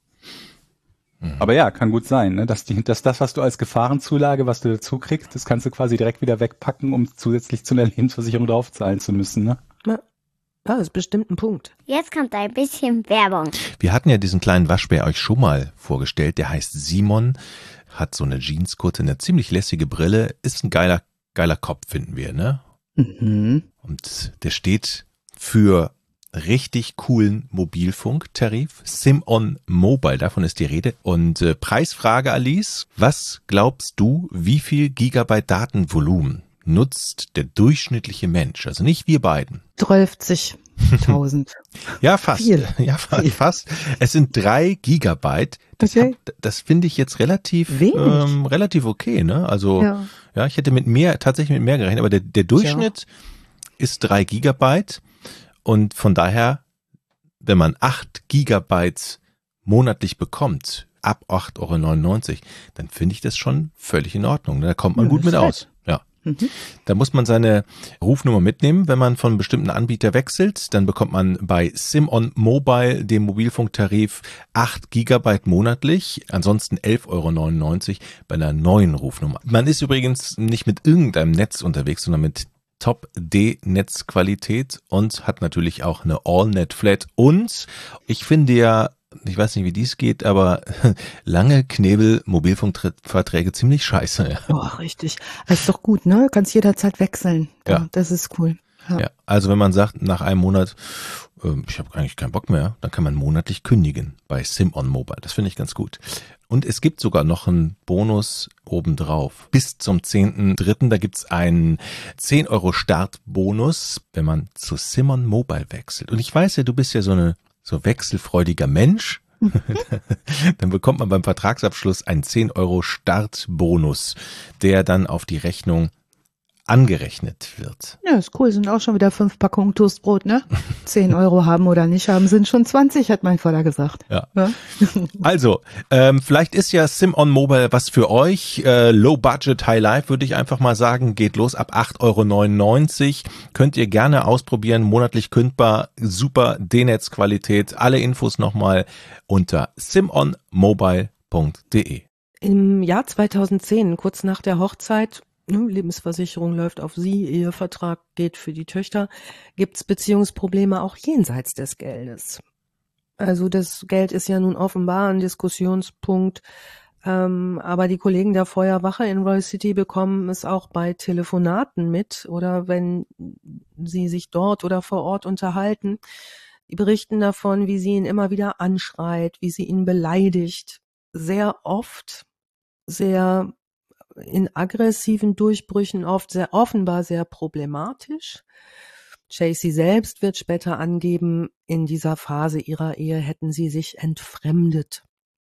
Aber ja, kann gut sein, ne? dass, die, dass das, was du als Gefahrenzulage, was du dazu kriegst, das kannst du quasi direkt wieder wegpacken, um zusätzlich zu einer Lebensversicherung draufzahlen zu müssen. Ne? Ja, das ist bestimmt ein Punkt. Jetzt kommt ein bisschen Werbung. Wir hatten ja diesen kleinen Waschbär euch schon mal vorgestellt, der heißt Simon, hat so eine Jeanskurte, eine ziemlich lässige Brille, ist ein geiler, geiler Kopf, finden wir, ne? Mhm. Und der steht für richtig coolen Mobilfunktarif, SimOn Mobile, davon ist die Rede. Und äh, Preisfrage, Alice, was glaubst du, wie viel Gigabyte Datenvolumen nutzt der durchschnittliche Mensch? Also nicht wir beiden. dreißigtausend. Ja, fast. Viel. Ja, fa- Viel. fast. Es sind drei Gigabyte. Das, Okay. hab, das finde ich jetzt relativ, Wenig. ähm, relativ okay, ne? Also, ja. Ja. ich hätte mit mehr, tatsächlich mit mehr gerechnet, aber der, der Durchschnitt ist drei Gigabyte und von daher, wenn man acht Gigabyte monatlich bekommt, ab acht Euro neunundneunzig, dann finde ich das schon völlig in Ordnung. Da kommt man Ja, gut ist mit fett. aus. Ja. Mhm. Da muss man seine Rufnummer mitnehmen, wenn man von einem bestimmten Anbieter wechselt. Dann bekommt man bei SimOn Mobile, dem Mobilfunktarif, acht Gigabyte monatlich, ansonsten elf Euro neunundneunzig bei einer neuen Rufnummer. Man ist übrigens nicht mit irgendeinem Netz unterwegs, sondern mit Top-D-Netzqualität und hat natürlich auch eine All-Net-Flat. Und ich finde ja, ich weiß nicht, wie dies geht, aber lange Knebel-Mobilfunkverträge ziemlich scheiße. Ja. Oh, richtig. Das ist doch gut, ne? Du kannst jederzeit wechseln. Ja. Das ist cool. Ja. Ja, also wenn man sagt, nach einem Monat, äh, ich habe eigentlich keinen Bock mehr, dann kann man monatlich kündigen bei SimOn Mobile. Das finde ich ganz gut. Und es gibt sogar noch einen Bonus obendrauf. Bis zum zehnten dritten da gibt's einen zehn Euro Startbonus, wenn man zu SimOn Mobile wechselt. Und ich weiß ja, du bist ja so eine so wechselfreudiger Mensch. Dann bekommt man beim Vertragsabschluss einen zehn Euro Startbonus, der dann auf die Rechnung angerechnet wird. Ja, ist cool. Sind auch schon wieder fünf Packungen Toastbrot, ne? Zehn Euro haben oder nicht haben, sind schon zwanzig, hat mein Vater gesagt. Ja. ja? Also, ähm, vielleicht ist ja SimOn Mobile was für euch. Äh, Low Budget, High Life würde ich einfach mal sagen. Geht los ab acht Euro neunundneunzig. Könnt ihr gerne ausprobieren. Monatlich kündbar. Super D-Netz-Qualität. Alle Infos nochmal unter simon mobile punkt de. Im Jahr zweitausendzehn, kurz nach der Hochzeit, Lebensversicherung läuft auf sie, Ehevertrag geht für die Töchter, gibt's Beziehungsprobleme auch jenseits des Geldes. Also das Geld ist ja nun offenbar ein Diskussionspunkt, ähm, aber die Kollegen der Feuerwache in Royal City bekommen es auch bei Telefonaten mit oder wenn sie sich dort oder vor Ort unterhalten. Die berichten davon, wie sie ihn immer wieder anschreit, wie sie ihn beleidigt, sehr oft, sehr in aggressiven Durchbrüchen, oft sehr offenbar sehr problematisch. Chasey selbst wird später angeben, in dieser Phase ihrer Ehe hätten sie sich entfremdet.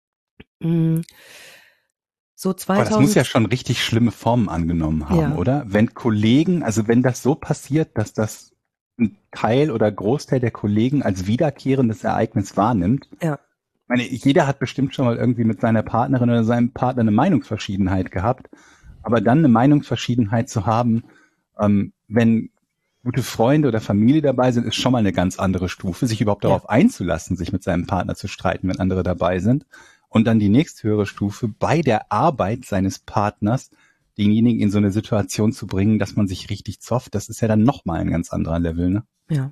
So zweitausend Aber das muss ja schon richtig schlimme Formen angenommen haben, Ja. oder? Wenn Kollegen, also wenn das so passiert, dass das ein Teil oder Großteil der Kollegen als wiederkehrendes Ereignis wahrnimmt. Ja. Ich meine, jeder hat bestimmt schon mal irgendwie mit seiner Partnerin oder seinem Partner eine Meinungsverschiedenheit gehabt. Aber dann eine Meinungsverschiedenheit zu haben, ähm, wenn gute Freunde oder Familie dabei sind, ist schon mal eine ganz andere Stufe, sich überhaupt Ja. darauf einzulassen, sich mit seinem Partner zu streiten, wenn andere dabei sind. Und dann die nächsthöhere Stufe, bei der Arbeit seines Partners denjenigen in so eine Situation zu bringen, dass man sich richtig zofft, das ist ja dann nochmal ein ganz anderer Level, ne? Ja.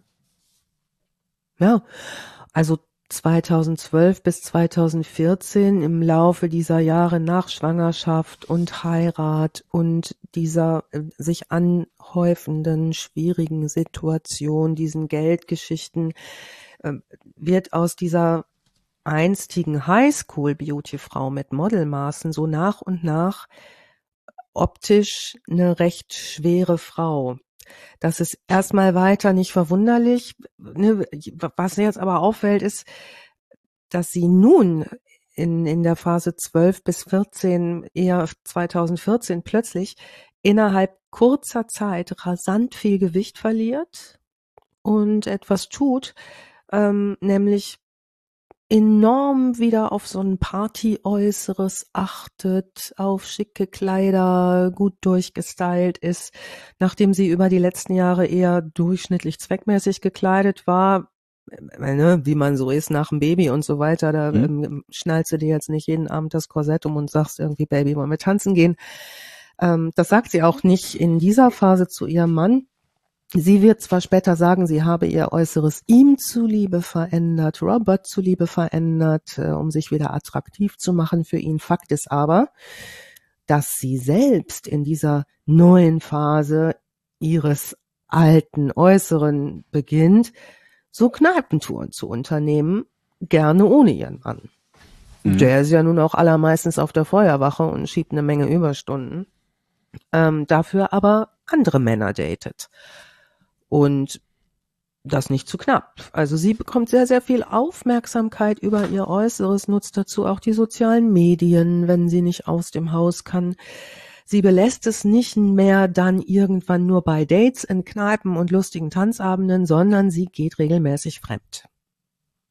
Ja, also zweitausendzwölf bis zweitausendvierzehn im Laufe dieser Jahre nach Schwangerschaft und Heirat und dieser äh, sich anhäufenden schwierigen Situation, diesen Geldgeschichten, äh, wird aus dieser einstigen Highschool-Beauty-Frau mit Modelmaßen so nach und nach optisch eine recht schwere Frau. Das ist erstmal weiter nicht verwunderlich. Ne, was jetzt aber auffällt, ist, dass sie nun in, in der Phase zwölf bis vierzehn, eher zweitausendvierzehn plötzlich innerhalb kurzer Zeit rasant viel Gewicht verliert und etwas tut, ähm, nämlich enorm wieder auf so ein Party-Äußeres achtet, auf schicke Kleider, gut durchgestylt ist, nachdem sie über die letzten Jahre eher durchschnittlich zweckmäßig gekleidet war, ne, wie man so ist nach dem Baby und so weiter, da Mhm. ähm, schnallst du dir jetzt nicht jeden Abend das Korsett um und sagst irgendwie, Baby, wollen wir tanzen gehen. Ähm, das sagt sie auch nicht in dieser Phase zu ihrem Mann. Sie wird zwar später sagen, sie habe ihr Äußeres ihm zuliebe verändert, Robert zuliebe verändert, äh, um sich wieder attraktiv zu machen für ihn. Fakt ist aber, dass sie selbst in dieser neuen Phase ihres alten Äußeren beginnt, so Kneipentouren zu unternehmen, gerne ohne ihren Mann. Mhm. Der ist ja nun auch allermeistens auf der Feuerwache und schiebt eine Menge Überstunden. Ähm, dafür aber andere Männer datet. Und das nicht zu knapp. Also sie bekommt sehr, sehr viel Aufmerksamkeit über ihr Äußeres, nutzt dazu auch die sozialen Medien, wenn sie nicht aus dem Haus kann. Sie belässt es nicht mehr dann irgendwann nur bei Dates in Kneipen und lustigen Tanzabenden, sondern sie geht regelmäßig fremd.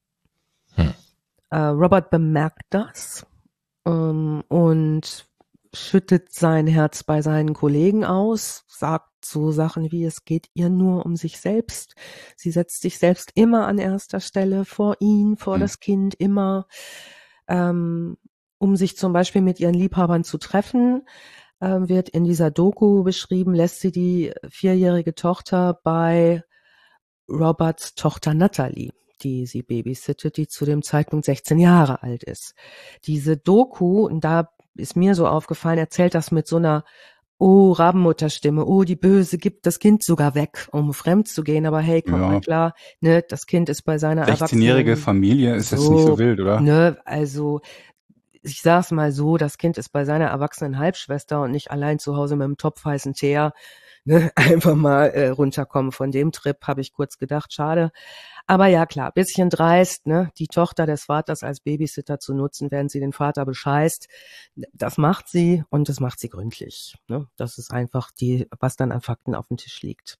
Hm. Äh, Robert bemerkt das ähm, und schüttet sein Herz bei seinen Kollegen aus, sagt so Sachen wie, es geht ihr nur um sich selbst. Sie setzt sich selbst immer an erster Stelle, vor ihn, vor Mhm. das Kind, immer, ähm, um sich zum Beispiel mit ihren Liebhabern zu treffen, ähm, wird in dieser Doku beschrieben, lässt sie die vierjährige Tochter bei Roberts Tochter Natalie, die sie babysittet, die zu dem Zeitpunkt sechzehn Jahre alt ist. Diese Doku, und da ist mir so aufgefallen, erzählt das mit so einer Oh, Rabenmutterstimme, oh, die Böse gibt das Kind sogar weg, um fremd zu gehen, aber hey, komm Ja. mal klar, ne, das Kind ist bei seiner sechzehnjährige Erwachsenen, Familie ist jetzt nicht so wild, oder? ne, also, ich sag's mal so, das Kind ist bei seiner erwachsenen Halbschwester und nicht allein zu Hause mit einem Topf heißen Teer, ne, einfach mal äh, runterkommen von dem Trip, habe ich kurz gedacht, schade. Aber ja, klar, bisschen dreist, ne, die Tochter des Vaters als Babysitter zu nutzen, während sie den Vater bescheißt. Das macht sie und das macht sie gründlich, ne. Das ist einfach die, was dann an Fakten auf dem Tisch liegt.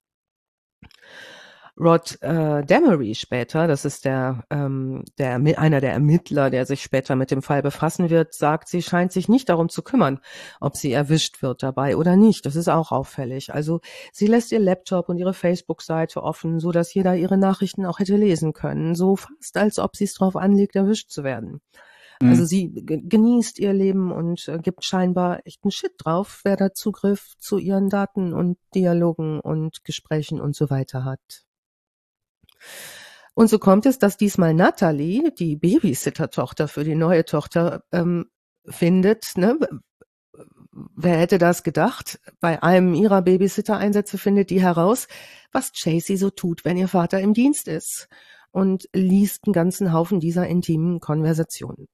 Rod äh, Demery später, das ist der, ähm, der einer der Ermittler, der sich später mit dem Fall befassen wird, sagt, sie scheint sich nicht darum zu kümmern, ob sie erwischt wird dabei oder nicht. Das ist auch auffällig. Also sie lässt ihr Laptop und ihre Facebook-Seite offen, so dass jeder ihre Nachrichten auch hätte lesen können. So fast, als ob sie es drauf anlegt, erwischt zu werden. Mhm. Also sie ge- genießt ihr Leben und äh, gibt scheinbar echten Shit drauf, wer da Zugriff zu ihren Daten und Dialogen und Gesprächen und so weiter hat. Und so kommt es, dass diesmal Natalie, die Babysitter-Tochter für die neue Tochter, ähm, findet, ne? Wer hätte das gedacht? Bei einem ihrer Babysitter-Einsätze findet die heraus, was Chasey so tut, wenn ihr Vater im Dienst ist, und liest einen ganzen Haufen dieser intimen Konversationen.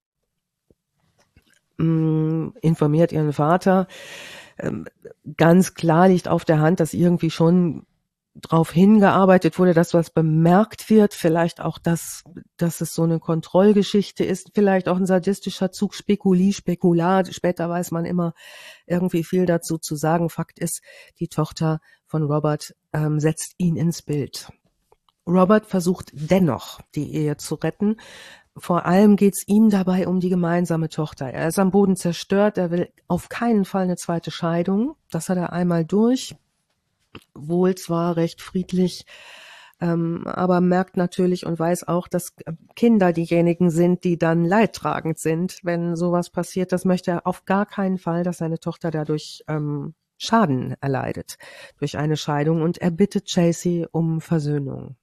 Mm, informiert ihren Vater. Ähm, ganz klar liegt auf der Hand, dass irgendwie schon drauf hingearbeitet wurde, dass was bemerkt wird, vielleicht auch, dass, dass es so eine Kontrollgeschichte ist, vielleicht auch ein sadistischer Zug, Spekuli, Spekulat, später weiß man immer irgendwie viel dazu zu sagen. Fakt ist, die Tochter von Robert ähm, setzt ihn ins Bild. Robert versucht dennoch, die Ehe zu retten. Vor allem geht's ihm dabei um die gemeinsame Tochter. Er ist am Boden zerstört, er will auf keinen Fall eine zweite Scheidung. Das hat er einmal durch. Wohl zwar recht friedlich, ähm, aber merkt natürlich und weiß auch, dass Kinder diejenigen sind, die dann leidtragend sind, wenn sowas passiert. Das möchte er auf gar keinen Fall, dass seine Tochter dadurch ähm, Schaden erleidet durch eine Scheidung, und er bittet Chasey um Versöhnung.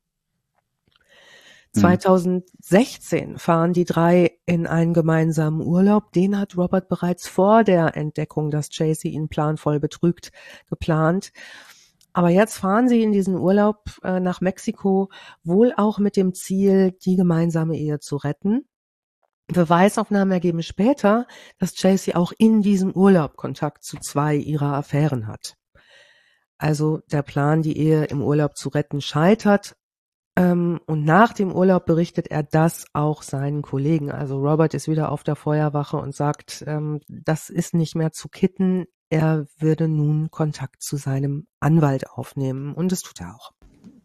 zweitausendsechzehn fahren die drei in einen gemeinsamen Urlaub. Den hat Robert bereits vor der Entdeckung, dass Chasey ihn planvoll betrügt, geplant. Aber jetzt fahren sie in diesen Urlaub äh, nach Mexiko, wohl auch mit dem Ziel, die gemeinsame Ehe zu retten. Beweisaufnahmen ergeben später, dass Chasey auch in diesem Urlaub Kontakt zu zwei ihrer Affären hat. Also der Plan, die Ehe im Urlaub zu retten, scheitert. Ähm, und nach dem Urlaub berichtet er das auch seinen Kollegen. Also Robert ist wieder auf der Feuerwache und sagt, ähm, das ist nicht mehr zu kitten. Er würde nun Kontakt zu seinem Anwalt aufnehmen, und das tut er auch.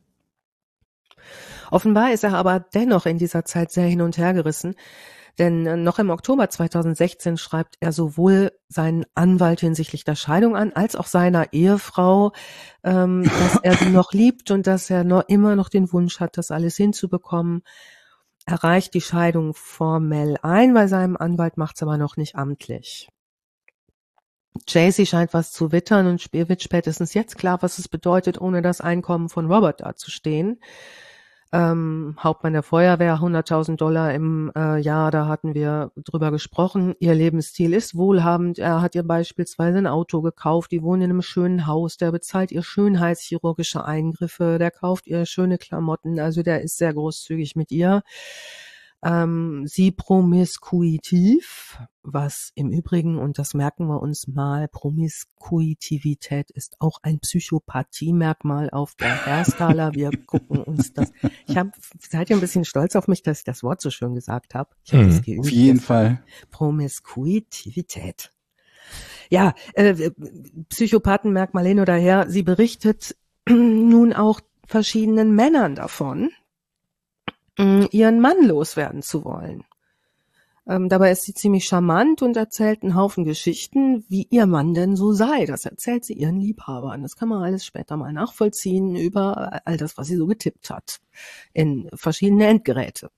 Offenbar ist er aber dennoch in dieser Zeit sehr hin und her gerissen, denn noch im Oktober zweitausendsechzehn schreibt er sowohl seinen Anwalt hinsichtlich der Scheidung an, als auch seiner Ehefrau, ähm, dass er sie noch liebt und dass er noch immer noch den Wunsch hat, das alles hinzubekommen. Er reicht die Scheidung formell ein bei seinem Anwalt, macht es aber noch nicht amtlich. Chasey scheint was zu wittern, und wird spätestens jetzt klar, was es bedeutet, ohne das Einkommen von Robert dazustehen. Ähm, Hauptmann der Feuerwehr, hunderttausend Dollar im äh, Jahr, da hatten wir drüber gesprochen. Ihr Lebensstil ist wohlhabend. Er hat ihr beispielsweise ein Auto gekauft. Die wohnen in einem schönen Haus. Der bezahlt ihr schönheitschirurgische Eingriffe. Der kauft ihr schöne Klamotten. Also der ist sehr großzügig mit ihr. Ähm, sie promiskuitiv, was im Übrigen, und das merken wir uns mal, Promiskuitivität ist auch ein Psychopathie-Merkmal auf der Hairskala. Wir gucken uns das. Ich habe, seid ihr ein bisschen stolz auf mich, dass ich das Wort so schön gesagt habe? Ich habe Hm. das geübt. Auf jeden Fall. Promiskuitivität. Ja, äh, Psychopathenmerkmal hin oder her. Sie berichtet nun auch verschiedenen Männern davon, ihren Mann loswerden zu wollen. Ähm, dabei ist sie ziemlich charmant und erzählt einen Haufen Geschichten, wie ihr Mann denn so sei. Das erzählt sie ihren Liebhabern. Das kann man alles später mal nachvollziehen über all das, was sie so getippt hat in verschiedene Endgeräte.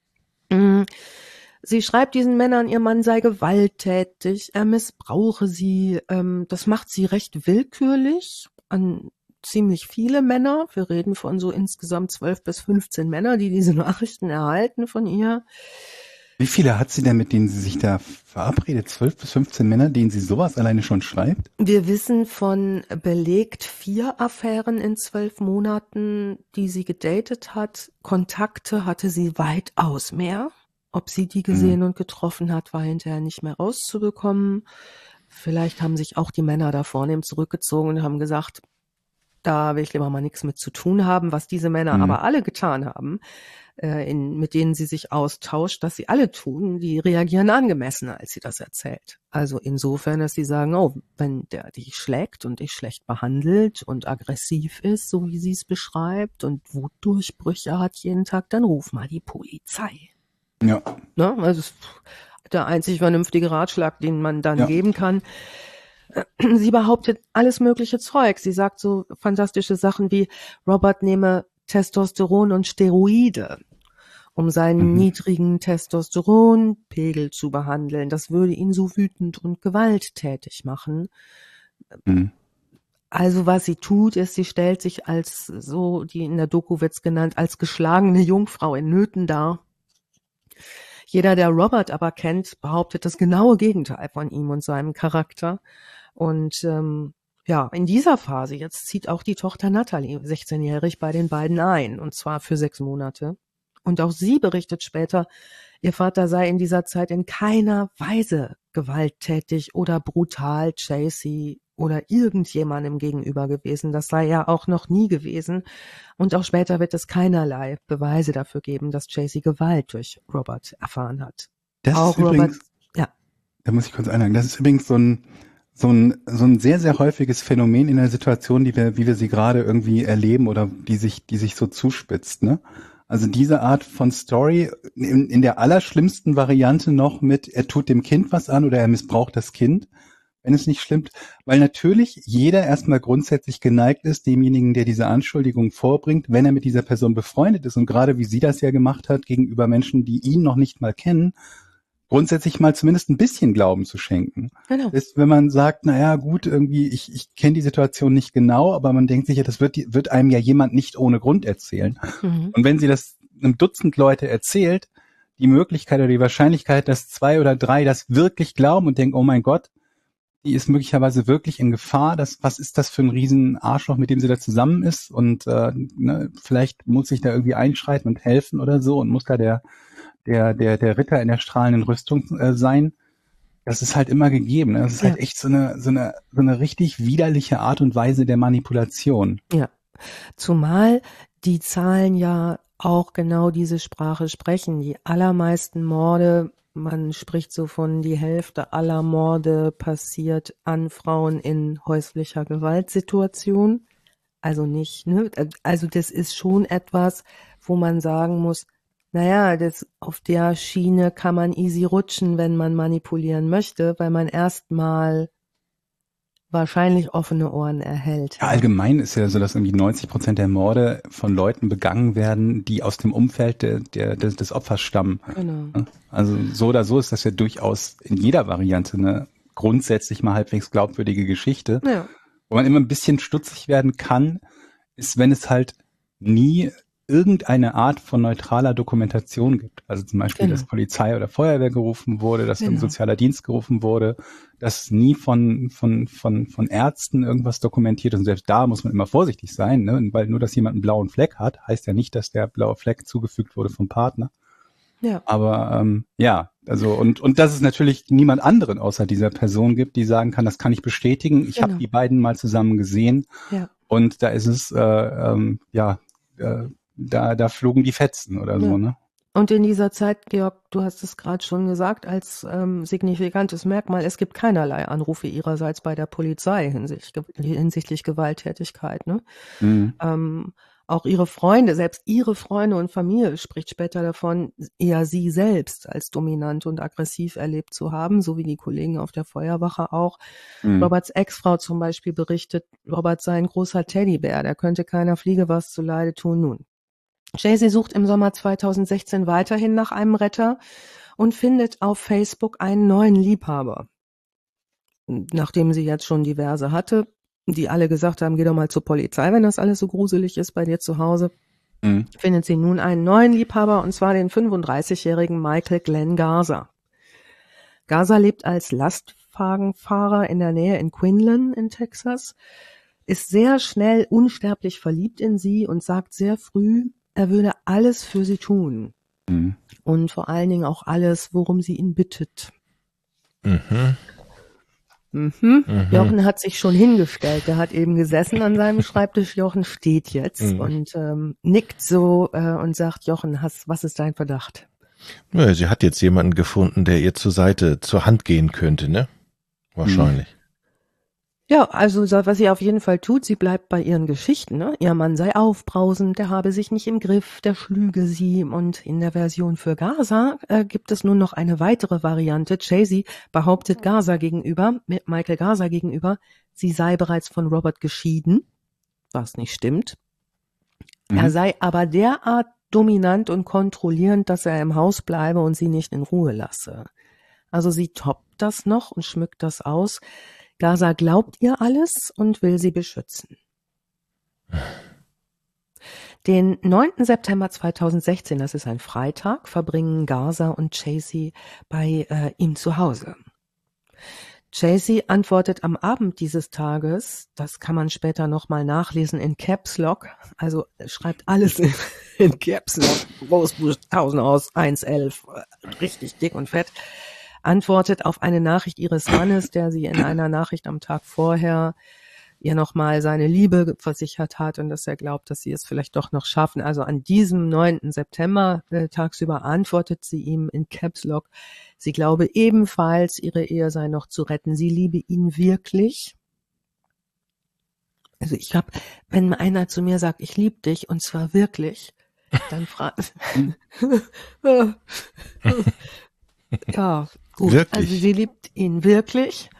Mm. Sie schreibt diesen Männern, ihr Mann sei gewalttätig, er missbrauche sie. Ähm, das macht sie recht willkürlich an ziemlich viele Männer. Wir reden von so insgesamt zwölf bis fünfzehn Männer, die diese Nachrichten erhalten von ihr. Wie viele hat sie denn, mit denen sie sich da verabredet? Zwölf bis fünfzehn Männer, denen sie sowas alleine schon schreibt? Wir wissen von belegt vier Affären in zwölf Monaten, die sie gedatet hat. Kontakte hatte sie weitaus mehr. Ob sie die gesehen und getroffen hat, war hinterher nicht mehr rauszubekommen. Vielleicht haben sich auch die Männer da vornehm zurückgezogen und haben gesagt, da will ich lieber mal nichts mit zu tun haben, was diese Männer Mhm. aber alle getan haben, äh, in, mit denen sie sich austauscht, dass sie alle tun, die reagieren angemessen, als sie das erzählt. Also insofern, dass sie sagen, oh, wenn der dich schlägt und dich schlecht behandelt und aggressiv ist, so wie sie es beschreibt, und Wutdurchbrüche hat jeden Tag, dann ruf mal die Polizei. Ja. Ne? Also es ist der einzig vernünftige Ratschlag, den man dann Ja. geben kann. Sie behauptet alles mögliche Zeug. Sie sagt so fantastische Sachen wie, Robert nehme Testosteron und Steroide, um seinen Mhm. niedrigen Testosteronpegel zu behandeln. Das würde ihn so wütend und gewalttätig machen. Mhm. Also was sie tut, ist, sie stellt sich als, so, die in der Doku wird's genannt, als geschlagene Jungfrau in Nöten dar. Jeder, der Robert aber kennt, behauptet das genaue Gegenteil von ihm und seinem Charakter. Und ähm, ja, in dieser Phase, jetzt zieht auch die Tochter Natalie, sechzehnjährig, bei den beiden ein, und zwar für sechs Monate. Und auch sie berichtet später, ihr Vater sei in dieser Zeit in keiner Weise gewalttätig oder brutal Chasey oder irgendjemandem gegenüber gewesen. Das sei er auch noch nie gewesen. Und auch später wird es keinerlei Beweise dafür geben, dass Chasey Gewalt durch Robert erfahren hat. Das Auch ist übrigens, Robert, ja. da muss ich kurz einhaken, das ist übrigens so ein, so ein, so ein sehr, sehr häufiges Phänomen in der Situation, die wir, wie wir sie gerade irgendwie erleben oder die sich, die sich so zuspitzt, ne? Also diese Art von Story in, in der allerschlimmsten Variante noch mit, er tut dem Kind was an oder er missbraucht das Kind, wenn es nicht stimmt, weil natürlich jeder erstmal grundsätzlich geneigt ist, demjenigen, der diese Anschuldigung vorbringt, wenn er mit dieser Person befreundet ist und gerade wie sie das ja gemacht hat gegenüber Menschen, die ihn noch nicht mal kennen, grundsätzlich mal zumindest ein bisschen Glauben zu schenken. Genau. Ist, wenn man sagt, na ja, gut, irgendwie, ich, ich kenne die Situation nicht genau, aber man denkt sich ja, das wird, wird einem ja jemand nicht ohne Grund erzählen. Mhm. Und wenn sie das einem Dutzend Leute erzählt, die Möglichkeit oder die Wahrscheinlichkeit, dass zwei oder drei das wirklich glauben und denken, oh mein Gott, die ist möglicherweise wirklich in Gefahr, das, was ist das für ein riesen Arschloch, mit dem sie da zusammen ist und äh, ne, vielleicht muss ich da irgendwie einschreiten und helfen oder so und muss da der der der der Ritter in der strahlenden Rüstung äh, sein. Das ist halt immer gegeben. Ne? Das ist Ja. halt echt so eine so eine so eine richtig widerliche Art und Weise der Manipulation. Ja, zumal die Zahlen ja auch genau diese Sprache sprechen. Die allermeisten Morde, man spricht so von die Hälfte aller Morde passiert an Frauen in häuslicher Gewaltsituation. Also nicht, ne? Also das ist schon etwas, wo man sagen muss, naja, das, auf der Schiene kann man easy rutschen, wenn man manipulieren möchte, weil man erstmal wahrscheinlich offene Ohren erhält. Ja, allgemein ist ja so, dass irgendwie neunzig Prozent der Morde von Leuten begangen werden, die aus dem Umfeld der, der, des, des Opfers stammen. Genau. Also so oder so ist das ja durchaus in jeder Variante eine grundsätzlich mal halbwegs glaubwürdige Geschichte. Ja. Wo man immer ein bisschen stutzig werden kann, ist, wenn es halt nie irgendeine Art von neutraler Dokumentation gibt. Also zum Beispiel, Genau. dass Polizei oder Feuerwehr gerufen wurde, dass ein Genau. sozialer Dienst gerufen wurde, dass nie von, von, von, von Ärzten irgendwas dokumentiert ist. Und selbst da muss man immer vorsichtig sein, ne? Weil nur, dass jemand einen blauen Fleck hat, heißt ja nicht, dass der blaue Fleck zugefügt wurde vom Partner. Ja. Aber ähm, ja, also und und dass es natürlich niemand anderen außer dieser Person gibt, die sagen kann, das kann ich bestätigen. Ich Genau. habe die beiden mal zusammen gesehen Ja. und da ist es äh, ähm, ja äh, da da flogen die Fetzen oder Ja. so, ne? Und in dieser Zeit, Georg, du hast es gerade schon gesagt, als ähm, signifikantes Merkmal, es gibt keinerlei Anrufe ihrerseits bei der Polizei hinsichtlich, hinsichtlich Gewalttätigkeit. Ne? Mhm. Ähm, auch ihre Freunde, selbst ihre Freunde und Familie spricht später davon, eher sie selbst als dominant und aggressiv erlebt zu haben, so wie die Kollegen auf der Feuerwache auch. Mhm. Roberts Ex-Frau zum Beispiel berichtet, Robert sei ein großer Teddybär, der könnte keiner Fliege was zuleide tun. Nun, Jaycee sucht im Sommer zweitausendsechzehn weiterhin nach einem Retter und findet auf Facebook einen neuen Liebhaber. Nachdem sie jetzt schon diverse hatte, die alle gesagt haben, geh doch mal zur Polizei, wenn das alles so gruselig ist bei dir zu Hause, mhm. findet sie nun einen neuen Liebhaber, und zwar den fünfunddreißigjährigen Michael Glenn Garza. Garza lebt als Lastwagenfahrer in der Nähe in Quinlan in Texas, ist sehr schnell unsterblich verliebt in sie und sagt sehr früh, er würde alles für sie tun. Mhm. Und vor allen Dingen auch alles, worum sie ihn bittet. Mhm. Mhm. Mhm. Jochen hat sich schon hingestellt. Der hat eben gesessen an seinem Schreibtisch. Jochen steht jetzt mhm. und ähm, nickt so äh, und sagt, Jochen, hast, was ist dein Verdacht? Ja, sie hat jetzt jemanden gefunden, der ihr zur Seite, zur Hand gehen könnte, ne? Wahrscheinlich. Mhm. Ja, also was sie auf jeden Fall tut, sie bleibt bei ihren Geschichten. Ne? Ihr Mann sei aufbrausend, der habe sich nicht im Griff, der schlüge sie. Und in der Version für Garza äh, gibt es nun noch eine weitere Variante. Jaycee behauptet Garza gegenüber, Michael Garza gegenüber, sie sei bereits von Robert geschieden, was nicht stimmt. Mhm. Er sei aber derart dominant und kontrollierend, dass er im Haus bleibe und sie nicht in Ruhe lasse. Also sie toppt das noch und schmückt das aus. Garza glaubt ihr alles und will sie beschützen. Den neunten September zweitausendsechzehn, das ist ein Freitag, verbringen Garza und Jaycee bei äh, ihm zu Hause. Jaycee antwortet am Abend dieses Tages, das kann man später nochmal nachlesen in Caps Lock, also schreibt alles in, in Caps Lock, Großbuchstaben aus, eins elf, richtig dick und fett, antwortet auf eine Nachricht ihres Mannes, der sie in einer Nachricht am Tag vorher ihr nochmal seine Liebe versichert hat und dass er glaubt, dass sie es vielleicht doch noch schaffen. Also an diesem neunten September äh, tagsüber antwortet sie ihm in Caps Lock, sie glaube ebenfalls, ihre Ehe sei noch zu retten. Sie liebe ihn wirklich. Also ich habe, wenn einer zu mir sagt, ich liebe dich und zwar wirklich, dann fragt ja, gut. Wirklich? Also sie liebt ihn wirklich.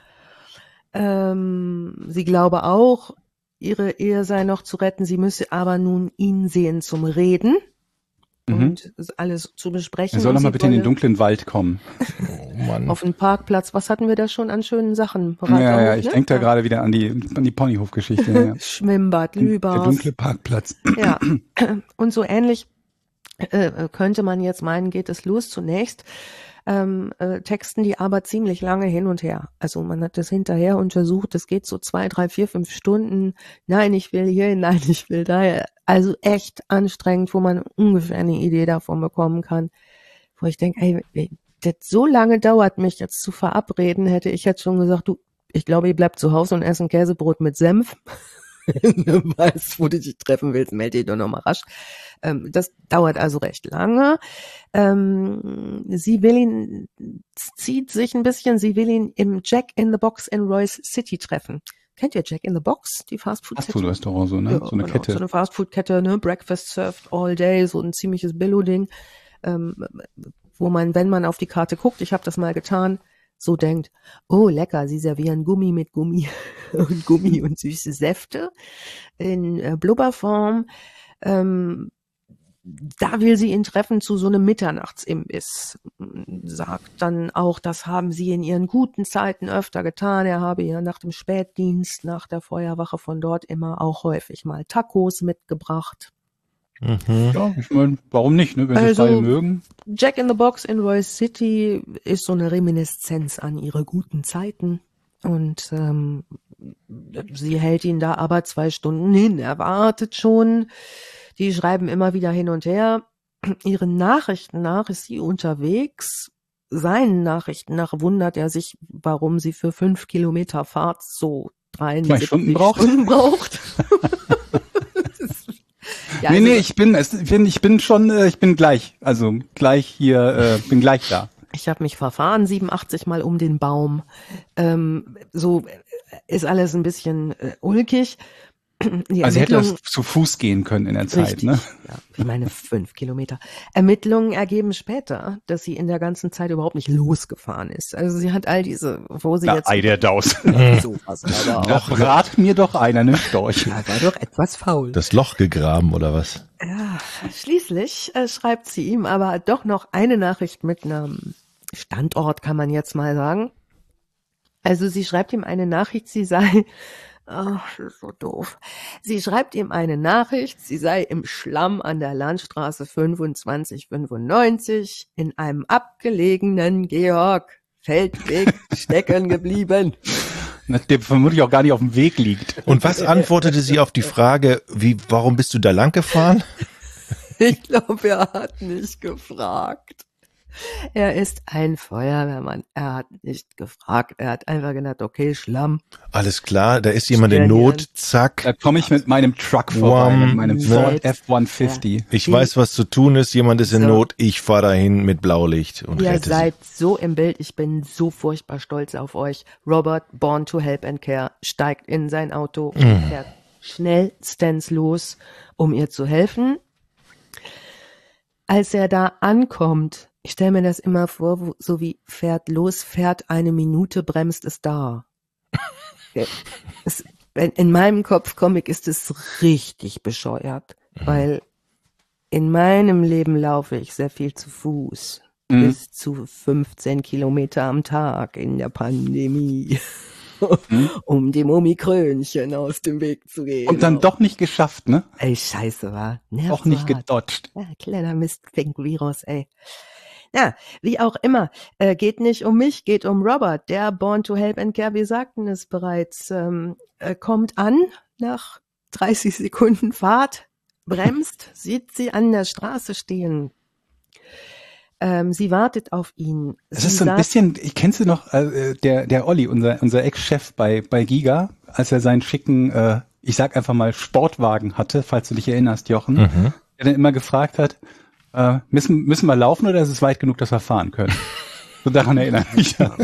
Ähm, sie glaube auch, ihre Ehe sei noch zu retten. Sie müsse aber nun ihn sehen zum Reden mhm. und alles zu besprechen. Er soll doch mal bitte in den dunklen Wald kommen. Oh Mann. Auf den Parkplatz. Was hatten wir da schon an schönen Sachen? Ja, ja, ja, ich ne? denke da ja. gerade wieder an die, an die Ponyhof-Geschichte. Ja. Schwimmbad, Lübars. Der dunkle Parkplatz. Ja, und so ähnlich äh, könnte man jetzt meinen, geht es los. Zunächst Ähm, äh, texten die aber ziemlich lange hin und her. Also man hat das hinterher untersucht, das geht so zwei, drei, vier, fünf Stunden. Nein, ich will hier, nein, ich will da. Also echt anstrengend, wo man ungefähr eine Idee davon bekommen kann. Wo ich denke, ey, das so lange dauert, mich jetzt zu verabreden, hätte ich jetzt schon gesagt, du, ich glaube, ihr bleibt zu Hause und esst ein Käsebrot mit Senf. Wenn du weißt, wo du dich treffen willst, melde dich doch nochmal rasch. Ähm, das dauert also recht lange. Ähm, sie will ihn, zieht sich ein bisschen, sie will ihn im Jack in the Box in Royce City treffen. Kennt ihr Jack in the Box, die Fastfood-Kette? Fastfood-Restaurant, so, ne? Ja, so eine genau, Kette. So eine Fastfood-Kette, ne? Breakfast served all day, so ein ziemliches Billo-Ding, ähm, wo man, wenn man auf die Karte guckt, ich habe das mal getan, so denkt, oh lecker, sie servieren Gummi mit Gummi und Gummi und süße Säfte in äh, Blubberform. Ähm, da will sie ihn treffen zu so einem Mitternachtsimbiss. Sagt dann auch, das haben sie in ihren guten Zeiten öfter getan. Er habe ihr nach dem Spätdienst, nach der Feuerwache von dort immer auch häufig mal Tacos mitgebracht. Mhm. Ja, ich meine, warum nicht, ne, wenn sie also, es beide mögen. Jack in the Box in Royce City ist so eine Reminiszenz an ihre guten Zeiten und ähm, sie hält ihn da aber zwei Stunden hin, er wartet schon, die schreiben immer wieder hin und her, ihren Nachrichten nach ist sie unterwegs, seinen Nachrichten nach wundert er sich, warum sie für fünf Kilometer Fahrt so dreiundsiebzig Stunden braucht. Stunden braucht. Ja, nee, also, nee, ich bin, es, ich bin, ich bin schon, äh, ich bin gleich, also gleich hier, äh, bin gleich da. Ich habe mich verfahren, siebenundachtzig Mal um den Baum. Ähm, so ist alles ein bisschen äh, ulkig. Die Also sie hätte Ermittlungen, das zu Fuß gehen können in der Zeit, richtig, ne? ja, ich meine fünf Kilometer. Ermittlungen ergeben später, dass sie in der ganzen Zeit überhaupt nicht losgefahren ist. Also sie hat all diese, wo sie Na, jetzt Ei der Daus. sowas, aber Da auch, brat mir doch einer einen Storch. ja, war doch etwas faul. Das Loch gegraben oder was? Ja, schließlich äh, schreibt sie ihm aber doch noch eine Nachricht mit einem Standort, kann man jetzt mal sagen. Also sie schreibt ihm eine Nachricht, sie sei, ach, das ist so doof. Sie schreibt ihm eine Nachricht, sie sei im Schlamm an der Landstraße fünfundzwanzig fünfundneunzig in einem abgelegenen Georg-Feldweg stecken geblieben. Der vermutlich auch gar nicht auf dem Weg liegt. Und was antwortete sie auf die Frage, wie, warum bist du da lang gefahren? Ich glaube, er hat nicht gefragt. Er ist ein Feuerwehrmann. Er hat nicht gefragt. Er hat einfach gedacht, okay, Schlamm. Alles klar, da ist jemand in Stell dir Not, an. zack. Da komme ich mit meinem Truck vorbei, Wham, mit meinem ne? Ford F hundertfünfzig. Ich Sie- weiß, was zu tun ist, jemand ist in So. Not, ich fahre dahin mit Blaulicht und Ihr rette sie. seid so im Bild. Ich bin so furchtbar stolz auf euch. Robert, born to help and care, steigt in sein Auto und Mhm. fährt schnellstens los, um ihr zu helfen. Als er da ankommt, ich stelle mir das immer vor, wo, so wie fährt los, fährt eine Minute, bremst es da. Ja, es, in, in meinem Kopfcomic ist es richtig bescheuert, weil in meinem Leben laufe ich sehr viel zu Fuß. Mhm. Bis zu fünfzehn Kilometer am Tag in der Pandemie. Mhm. Um dem Omikrönchen aus dem Weg zu gehen. Und dann doch nicht geschafft, ne? Ey, scheiße, war. Auch nicht gedodged. Ja, kleiner Mistfink-Virus, ey. Ja, wie auch immer, äh, geht nicht um mich, geht um Robert, der born to help and care, wir sagten es bereits, ähm, äh, kommt an nach dreißig Sekunden Fahrt, bremst, sieht sie an der Straße stehen. Ähm, sie wartet auf ihn. Das Sie ist so ein sagt- bisschen, ich kennst du noch, äh, der, der Olli, unser, unser Ex-Chef bei, bei Giga, als er seinen schicken, äh, ich sag einfach mal Sportwagen hatte, falls du dich erinnerst, Jochen, Mhm. der dann immer gefragt hat, äh, müssen, müssen wir laufen oder ist es weit genug, dass wir fahren können? So daran erinnere ich mich. Ja.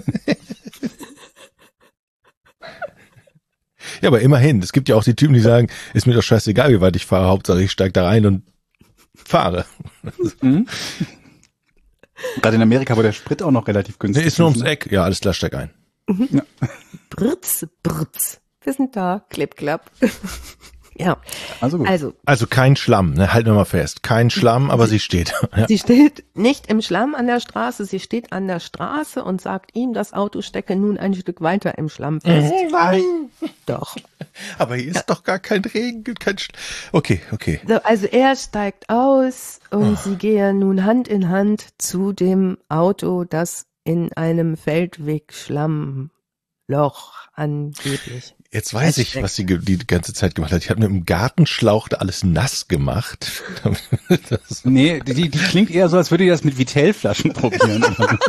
Ja, aber immerhin, es gibt ja auch die Typen, die sagen, ist mir doch scheißegal, wie weit ich fahre, Hauptsache ich steige da rein und fahre. Mhm. Gerade in Amerika, wo der Sprit auch noch relativ günstig Nee, ist nur ums ne? Eck. Ja, alles klar, steig ein. Britz, Britz. Wir sind da, klipp, klapp. Ja, Also gut. also Also kein Schlamm, ne? Halten wir mal fest. Kein Schlamm, aber sie steht. Ja. sie steht nicht im Schlamm an der Straße, sie steht an der Straße und sagt ihm, das Auto stecke nun ein Stück weiter im Schlamm fest. Nein. Doch. Aber hier ist doch gar kein Regen, kein Sch Okay, okay. So, also er steigt aus und sie gehen nun Hand in Hand zu dem Auto, das in einem Feldweg-Schlammloch angeblich. Jetzt weiß ich, was sie ge- die ganze Zeit gemacht hat. Die hat mit dem Gartenschlauch da alles nass gemacht. Das- Nee, die, die klingt eher so, als würde die das mit Vitell-Flaschen probieren.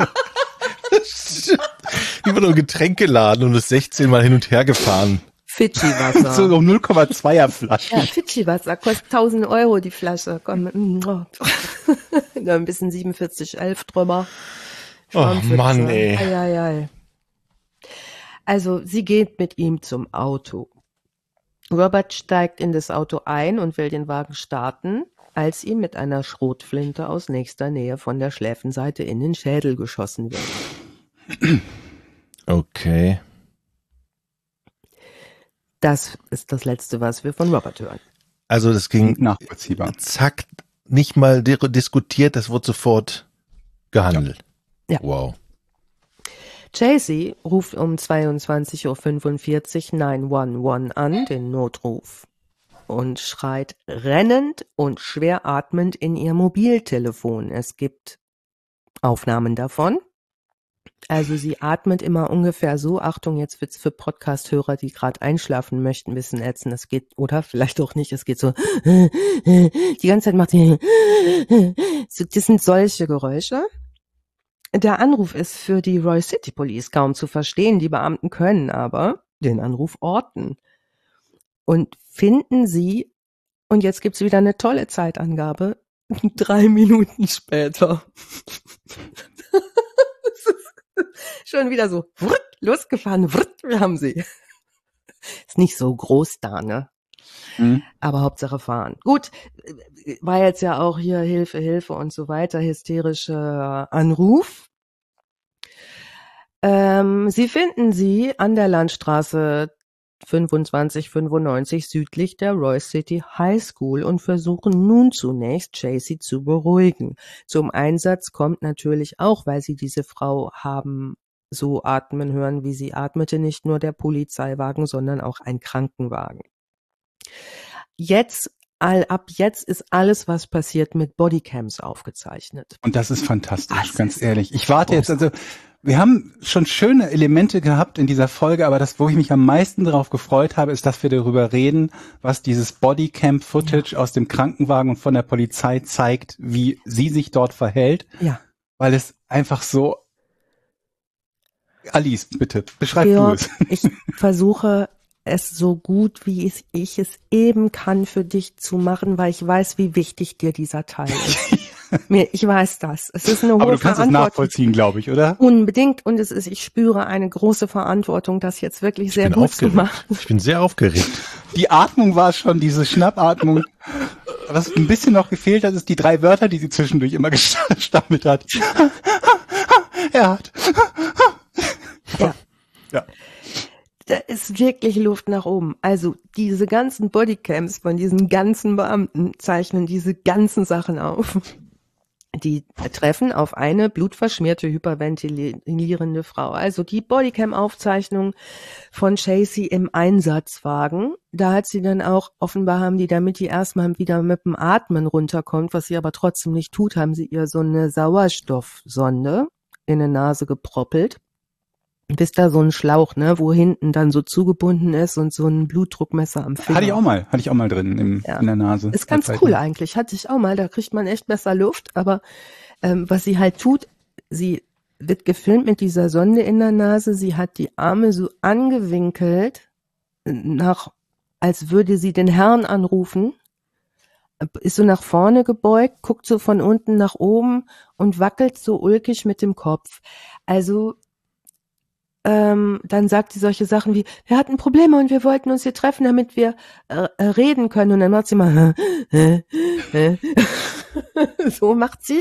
Die war doch ein Getränkeladen und ist sechzehn Mal hin und her gefahren. Fidschi-Wasser. so so null Komma zweier Flaschen. Ja, Fidschi-Wasser kostet tausend Euro die Flasche. Komm, mm, oh. Da ein bisschen siebenundvierzig elf drüber. Oh Mann, ey. Ei, ei, ei. Also sie geht mit ihm zum Auto. Robert steigt in das Auto ein und will den Wagen starten, als ihm mit einer Schrotflinte aus nächster Nähe von der Schläfenseite in den Schädel geschossen wird. Okay. Das ist das Letzte, was wir von Robert hören. Also das ging Nachvollziehbar. zack, nicht mal di- diskutiert, das wurde sofort gehandelt. Ja. Wow. Jaycee ruft um zweiundzwanzig Uhr fünfundvierzig neun eins eins an, den Notruf, und schreit rennend und schwer atmend in ihr Mobiltelefon. Es gibt Aufnahmen davon. Also sie atmet immer ungefähr so, Achtung, jetzt wird's für Podcast-Hörer, die gerade einschlafen möchten, ein bisschen ätzen. Es geht, oder vielleicht auch nicht, es geht so, die ganze Zeit macht sie, so, das sind solche Geräusche. Der Anruf ist für die Roy City Police kaum zu verstehen. Die Beamten können aber den Anruf orten und finden sie, und jetzt gibt's wieder eine tolle Zeitangabe, drei Minuten später. Schon wieder so, wrutt, losgefahren, wrutt, wir haben sie. Ist nicht so groß da, ne? Mhm. Aber Hauptsache fahren. Gut, war jetzt ja auch hier Hilfe, Hilfe und so weiter, hysterischer Anruf. Ähm, Sie finden sie an der Landstraße fünfundzwanzig fünfundneunzig südlich der Roy City High School und versuchen nun zunächst Chasey zu beruhigen. Zum Einsatz kommt natürlich auch, weil sie diese Frau haben so atmen hören, wie sie atmete, nicht nur der Polizeiwagen, sondern auch ein Krankenwagen. Jetzt, all, ab jetzt ist alles, was passiert, mit Bodycams aufgezeichnet. Und das ist fantastisch, Das ganz ist ehrlich. Ich warte jetzt, also wir haben schon schöne Elemente gehabt in dieser Folge, aber das, wo ich mich am meisten darauf gefreut habe, ist, dass wir darüber reden, was dieses Bodycam-Footage ja. aus dem Krankenwagen und von der Polizei zeigt, wie sie sich dort verhält. Ja. Weil es einfach so... Alice, bitte, beschreib Georg, du es. Ich versuche es so gut, wie ich, ich es eben kann für dich zu machen, weil ich weiß, wie wichtig dir dieser Teil ist. Mir, ich weiß das. Es ist eine hohe Aber du kannst es Verantwortung. nachvollziehen, glaube ich, oder? Unbedingt. Und es ist, ich spüre eine große Verantwortung, das jetzt wirklich Ich sehr bin gut zu aufgeregt. machen. Ich bin sehr aufgeregt. Die Atmung war schon, diese Schnappatmung. Was ein bisschen noch gefehlt hat, ist die drei Wörter, die sie zwischendurch immer gestammelt hat. Er hat. Ja. Ja. Da ist wirklich Luft nach oben. Also diese ganzen Bodycams von diesen ganzen Beamten zeichnen diese ganzen Sachen auf. Die treffen auf eine blutverschmierte, hyperventilierende Frau. Also die Bodycam-Aufzeichnung von Chasey im Einsatzwagen. Da hat sie dann auch, offenbar haben die, damit die erstmal wieder mit dem Atmen runterkommt, was sie aber trotzdem nicht tut, haben sie ihr so eine Sauerstoffsonde in die Nase geproppelt. Bis da so ein Schlauch, ne, wo hinten dann so zugebunden ist und so ein Blutdruckmesser am Finger. Hatte ich auch mal, hatte ich auch mal drin im, Ja. in der Nase. Ist ganz cool eigentlich, hatte ich auch mal, da kriegt man echt besser Luft, aber ähm, was sie halt tut, sie wird gefilmt mit dieser Sonde in der Nase, sie hat die Arme so angewinkelt, nach, als würde sie den Herrn anrufen, ist so nach vorne gebeugt, guckt so von unten nach oben und wackelt so ulkig mit dem Kopf. Also Ähm, dann sagt sie solche Sachen wie, wir hatten Probleme und wir wollten uns hier treffen, damit wir äh, reden können. Und dann macht sie mal, äh, äh, so macht sie.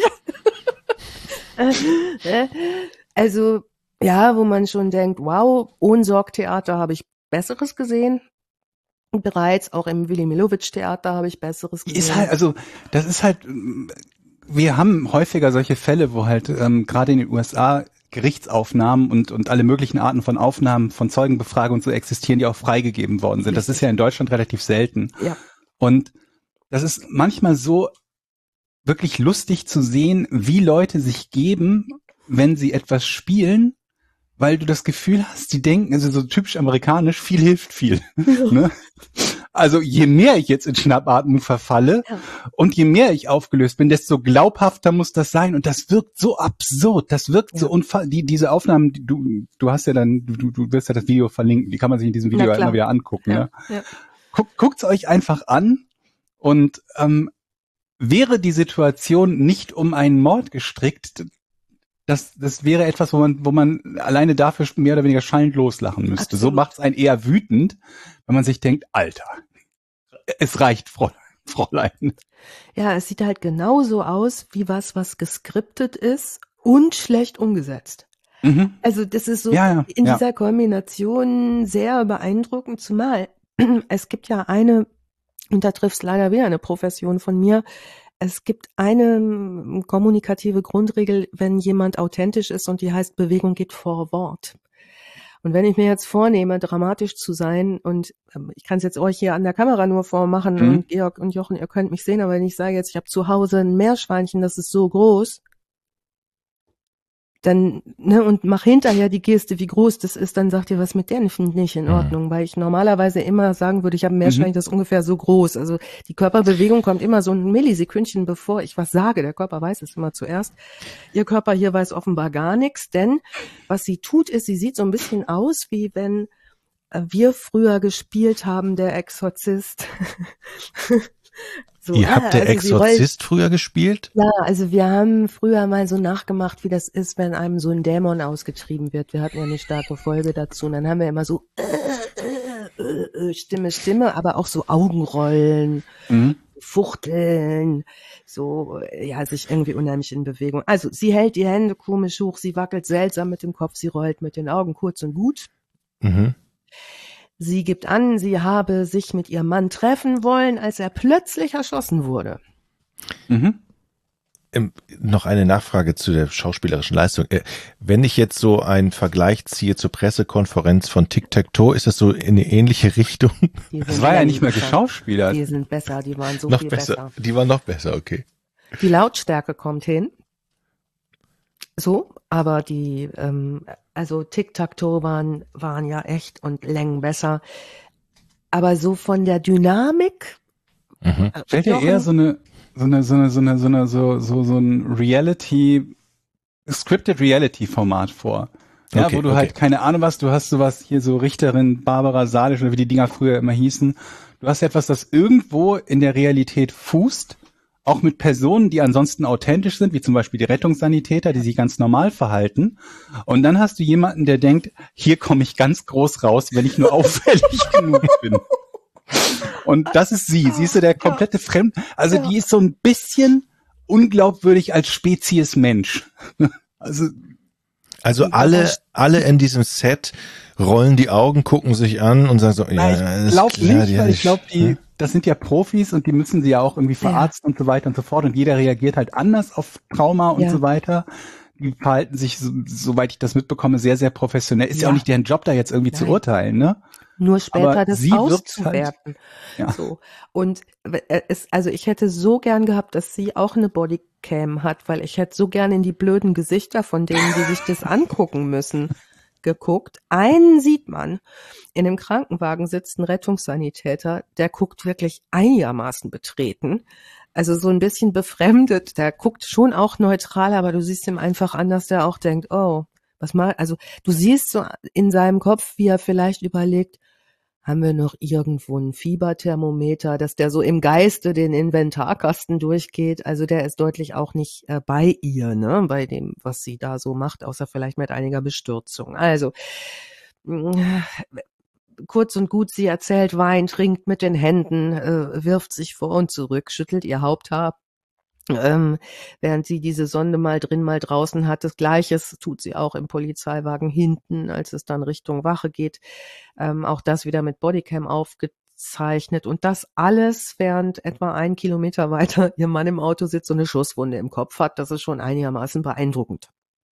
Also, ja, wo man schon denkt, wow, Ohnsorg-Theater habe ich Besseres gesehen. Bereits auch im Willy Millowitsch-Theater habe ich Besseres gesehen. Ist halt, also, das ist halt, wir haben häufiger solche Fälle, wo halt ähm, gerade in den U S A Gerichtsaufnahmen und und alle möglichen Arten von Aufnahmen von Zeugenbefragungen so existieren, die auch freigegeben worden sind. Das ist ja in Deutschland relativ selten. Ja. Und das ist manchmal so wirklich lustig zu sehen, wie Leute sich geben, wenn sie etwas spielen, weil du das Gefühl hast, die denken, also so typisch amerikanisch, viel hilft viel. Ja. Ne? Also je mehr ich jetzt in Schnappatmung verfalle ja. und je mehr ich aufgelöst bin, desto glaubhafter muss das sein. Und das wirkt so absurd. Das wirkt ja. so unfall. Die, diese Aufnahmen, die, du, du hast ja dann, du, du wirst ja das Video verlinken. Die kann man sich in diesem Video immer wieder angucken. Ja. Ne? Ja. Guckt, guckt's euch einfach an. Und ähm, wäre die Situation nicht um einen Mord gestrickt, das, das wäre etwas, wo man, wo man alleine dafür mehr oder weniger schallend loslachen müsste. Absolut. So macht es einen eher wütend, wenn man sich denkt, Alter, es reicht, Fräulein, Fräulein. Ja, es sieht halt genauso aus wie was, was geskriptet ist und schlecht umgesetzt. Mhm. Also das ist so ja, ja, in ja. dieser Kombination sehr beeindruckend, zumal es gibt ja eine, und da trifft es leider wieder eine Profession von mir, es gibt eine kommunikative Grundregel, wenn jemand authentisch ist, und die heißt, Bewegung geht vor Wort. Und wenn ich mir jetzt vornehme, dramatisch zu sein, und ähm, ich kann es jetzt euch hier an der Kamera nur vormachen, mhm. und Georg und Jochen, ihr könnt mich sehen, aber wenn ich sage jetzt, ich habe zu Hause ein Meerschweinchen, das ist so groß, dann, ne, und mach hinterher die Geste, wie groß das ist, dann sagt ihr, was mit der nicht, nicht in Ordnung, mhm. weil ich normalerweise immer sagen würde, ich habe ein Meerschweinchen, mhm. das ist ungefähr so groß. Also die Körperbewegung kommt immer so ein Millisekündchen, bevor ich was sage. Der Körper weiß es immer zuerst. Ihr Körper hier weiß offenbar gar nichts, denn was sie tut, ist, sie sieht so ein bisschen aus, wie wenn wir früher gespielt haben, der Exorzist. So, Ihr habt der also Exorzist früher gespielt? Ja, also wir haben früher mal so nachgemacht, wie das ist, wenn einem so ein Dämon ausgetrieben wird. Wir hatten ja eine starke Folge dazu. Und dann haben wir immer so äh, Stimme, Stimme, aber auch so Augenrollen, Mhm. Fuchteln, so, ja, sich irgendwie unheimlich in Bewegung. Also sie hält die Hände komisch hoch, sie wackelt seltsam mit dem Kopf, sie rollt mit den Augen kurz und gut. Mhm. Sie gibt an, sie habe sich mit ihrem Mann treffen wollen, als er plötzlich erschossen wurde. Mhm. Ähm, noch eine Nachfrage zu der schauspielerischen Leistung. Äh, wenn ich jetzt so einen Vergleich ziehe zur Pressekonferenz von Tic-Tac-Toe, ist das so in eine ähnliche Richtung? Die Das sind war ja sehr nicht mehr besser. geschauspielert. Die sind besser, die waren so noch viel besser. besser. Die war noch besser, okay. Die Lautstärke kommt hin. So, aber die, ähm, also Tic-Tac-Toe waren, waren ja echt und Längen besser. Aber so von der Dynamik. Mhm. äh, Fällt dir Jochen, eher so eine, so eine, so eine, so eine, so eine, so, so, so ein Reality, Scripted Reality Format vor. Ja, Okay, wo du okay. halt, keine Ahnung was, du hast sowas hier so Richterin Barbara Salisch oder wie die Dinger früher immer hießen. Du hast etwas, das irgendwo in der Realität fußt, auch mit Personen, die ansonsten authentisch sind, wie zum Beispiel die Rettungssanitäter, die sich ganz normal verhalten. Und dann hast du jemanden, der denkt, hier komme ich ganz groß raus, wenn ich nur auffällig genug bin. Und das ist sie. Siehst du, der komplette Fremd, also die ist so ein bisschen unglaubwürdig als Spezies Mensch. Also, Also alle, alle in diesem Set rollen die Augen, gucken sich an und sagen so, ja, nein, ich ist glaube klar, nicht, die weil hat- ich glaube, die, hm? das sind ja Profis und die müssen sie ja auch irgendwie verarzten und so weiter und so fort. Und jeder reagiert halt anders auf Trauma und Ja. so weiter. Die verhalten sich, so, soweit ich das mitbekomme, sehr, sehr professionell. Ist ja, Ja. auch nicht deren Job, da jetzt irgendwie zu Nein. urteilen, ne? nur später aber das sie wirkt's halt- auszuwerten. Ja. So. Und äh, es, also ich hätte so gern gehabt, dass sie auch eine Bodycam hat, weil ich hätte so gern in die blöden Gesichter von denen, die sich das angucken müssen, geguckt. Einen sieht man. In dem Krankenwagen sitzt ein Rettungssanitäter, der guckt wirklich einigermaßen betreten. Also so ein bisschen befremdet. Der guckt schon auch neutral, aber du siehst ihm einfach an, dass der auch denkt, oh, was mal, also du siehst so in seinem Kopf, wie er vielleicht überlegt, haben wir noch irgendwo ein Fieberthermometer, dass der so im Geiste den Inventarkasten durchgeht. Also der ist deutlich auch nicht äh, bei ihr, ne, bei dem, was sie da so macht, außer vielleicht mit einiger Bestürzung. Also mh, kurz und gut, sie erzählt, Wein, trinkt mit den Händen, äh, wirft sich vor und zurück, schüttelt ihr Haupthaar. Ähm, während sie diese Sonde mal drin, mal draußen hat. Das Gleiches tut sie auch im Polizeiwagen hinten, als es dann Richtung Wache geht. Ähm, auch das wieder mit Bodycam aufgezeichnet. Und das alles, während etwa ein Kilometer weiter ihr Mann im Auto sitzt und eine Schusswunde im Kopf hat. Das ist schon einigermaßen beeindruckend.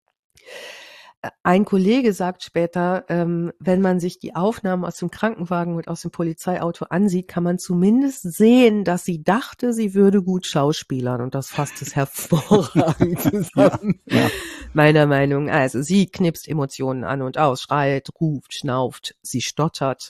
Ein Kollege sagt später, ähm, wenn man sich die Aufnahmen aus dem Krankenwagen und aus dem Polizeiauto ansieht, kann man zumindest sehen, dass sie dachte, sie würde gut schauspielern. Und das fasst es hervorragend zusammen. Ja, ja. Meiner Meinung nach. Also sie knipst Emotionen an und aus, schreit, ruft, schnauft, sie stottert.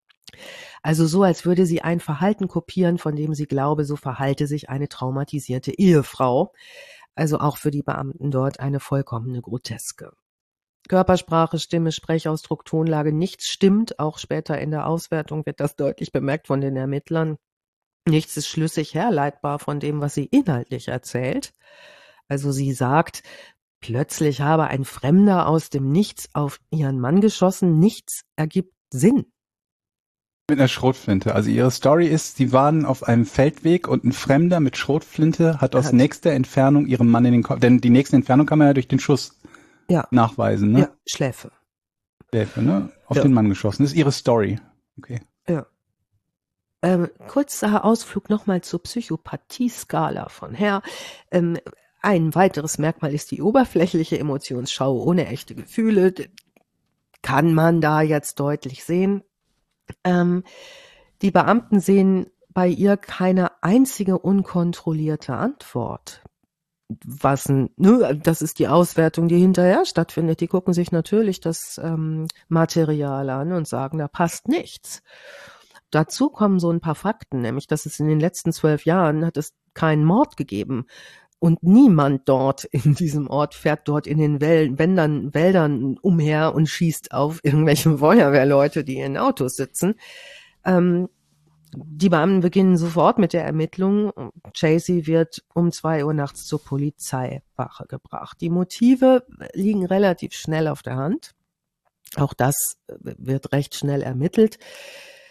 Also so, als würde sie ein Verhalten kopieren, von dem sie glaube, so verhalte sich eine traumatisierte Ehefrau. Also auch für die Beamten dort eine vollkommene Groteske. Körpersprache, Stimme, Sprechausdruck, Tonlage, nichts stimmt. Auch später in der Auswertung wird das deutlich bemerkt von den Ermittlern. Nichts ist schlüssig herleitbar von dem, was sie inhaltlich erzählt. Also sie sagt, plötzlich habe ein Fremder aus dem Nichts auf ihren Mann geschossen. Nichts ergibt Sinn. Mit einer Schrotflinte. Also ihre Story ist, sie waren auf einem Feldweg und ein Fremder mit Schrotflinte hat aus Hat- nächster Entfernung ihrem Mann in den Kopf, denn die nächste Entfernung kann man ja durch den Schuss Ja. nachweisen, ne? Ja, Schläfe. Schläfe, ne? Auf Ja. den Mann geschossen. Das ist ihre Story. Okay. Ja. Ähm, kurzer Ausflug nochmal zur Psychopathie-Skala von Herr. Ähm, ein weiteres Merkmal ist die oberflächliche Emotionsschau ohne echte Gefühle. D- Kann man da jetzt deutlich sehen. Ähm, die Beamten sehen bei ihr keine einzige unkontrollierte Antwort. Was, n- ne, das ist die Auswertung, die hinterher stattfindet. Die gucken sich natürlich das ähm, Material an und sagen, da passt nichts. Dazu kommen so ein paar Fakten, nämlich, dass es in den letzten zwölf Jahren hat es keinen Mord gegeben. Und niemand dort in diesem Ort fährt dort in den Wäldern, Wäldern, Wäldern umher und schießt auf irgendwelche Feuerwehrleute, die in Autos sitzen. Ähm, die Beamten beginnen sofort mit der Ermittlung. Chasey wird um zwei Uhr nachts zur Polizeiwache gebracht. Die Motive liegen relativ schnell auf der Hand. Auch das wird recht schnell ermittelt.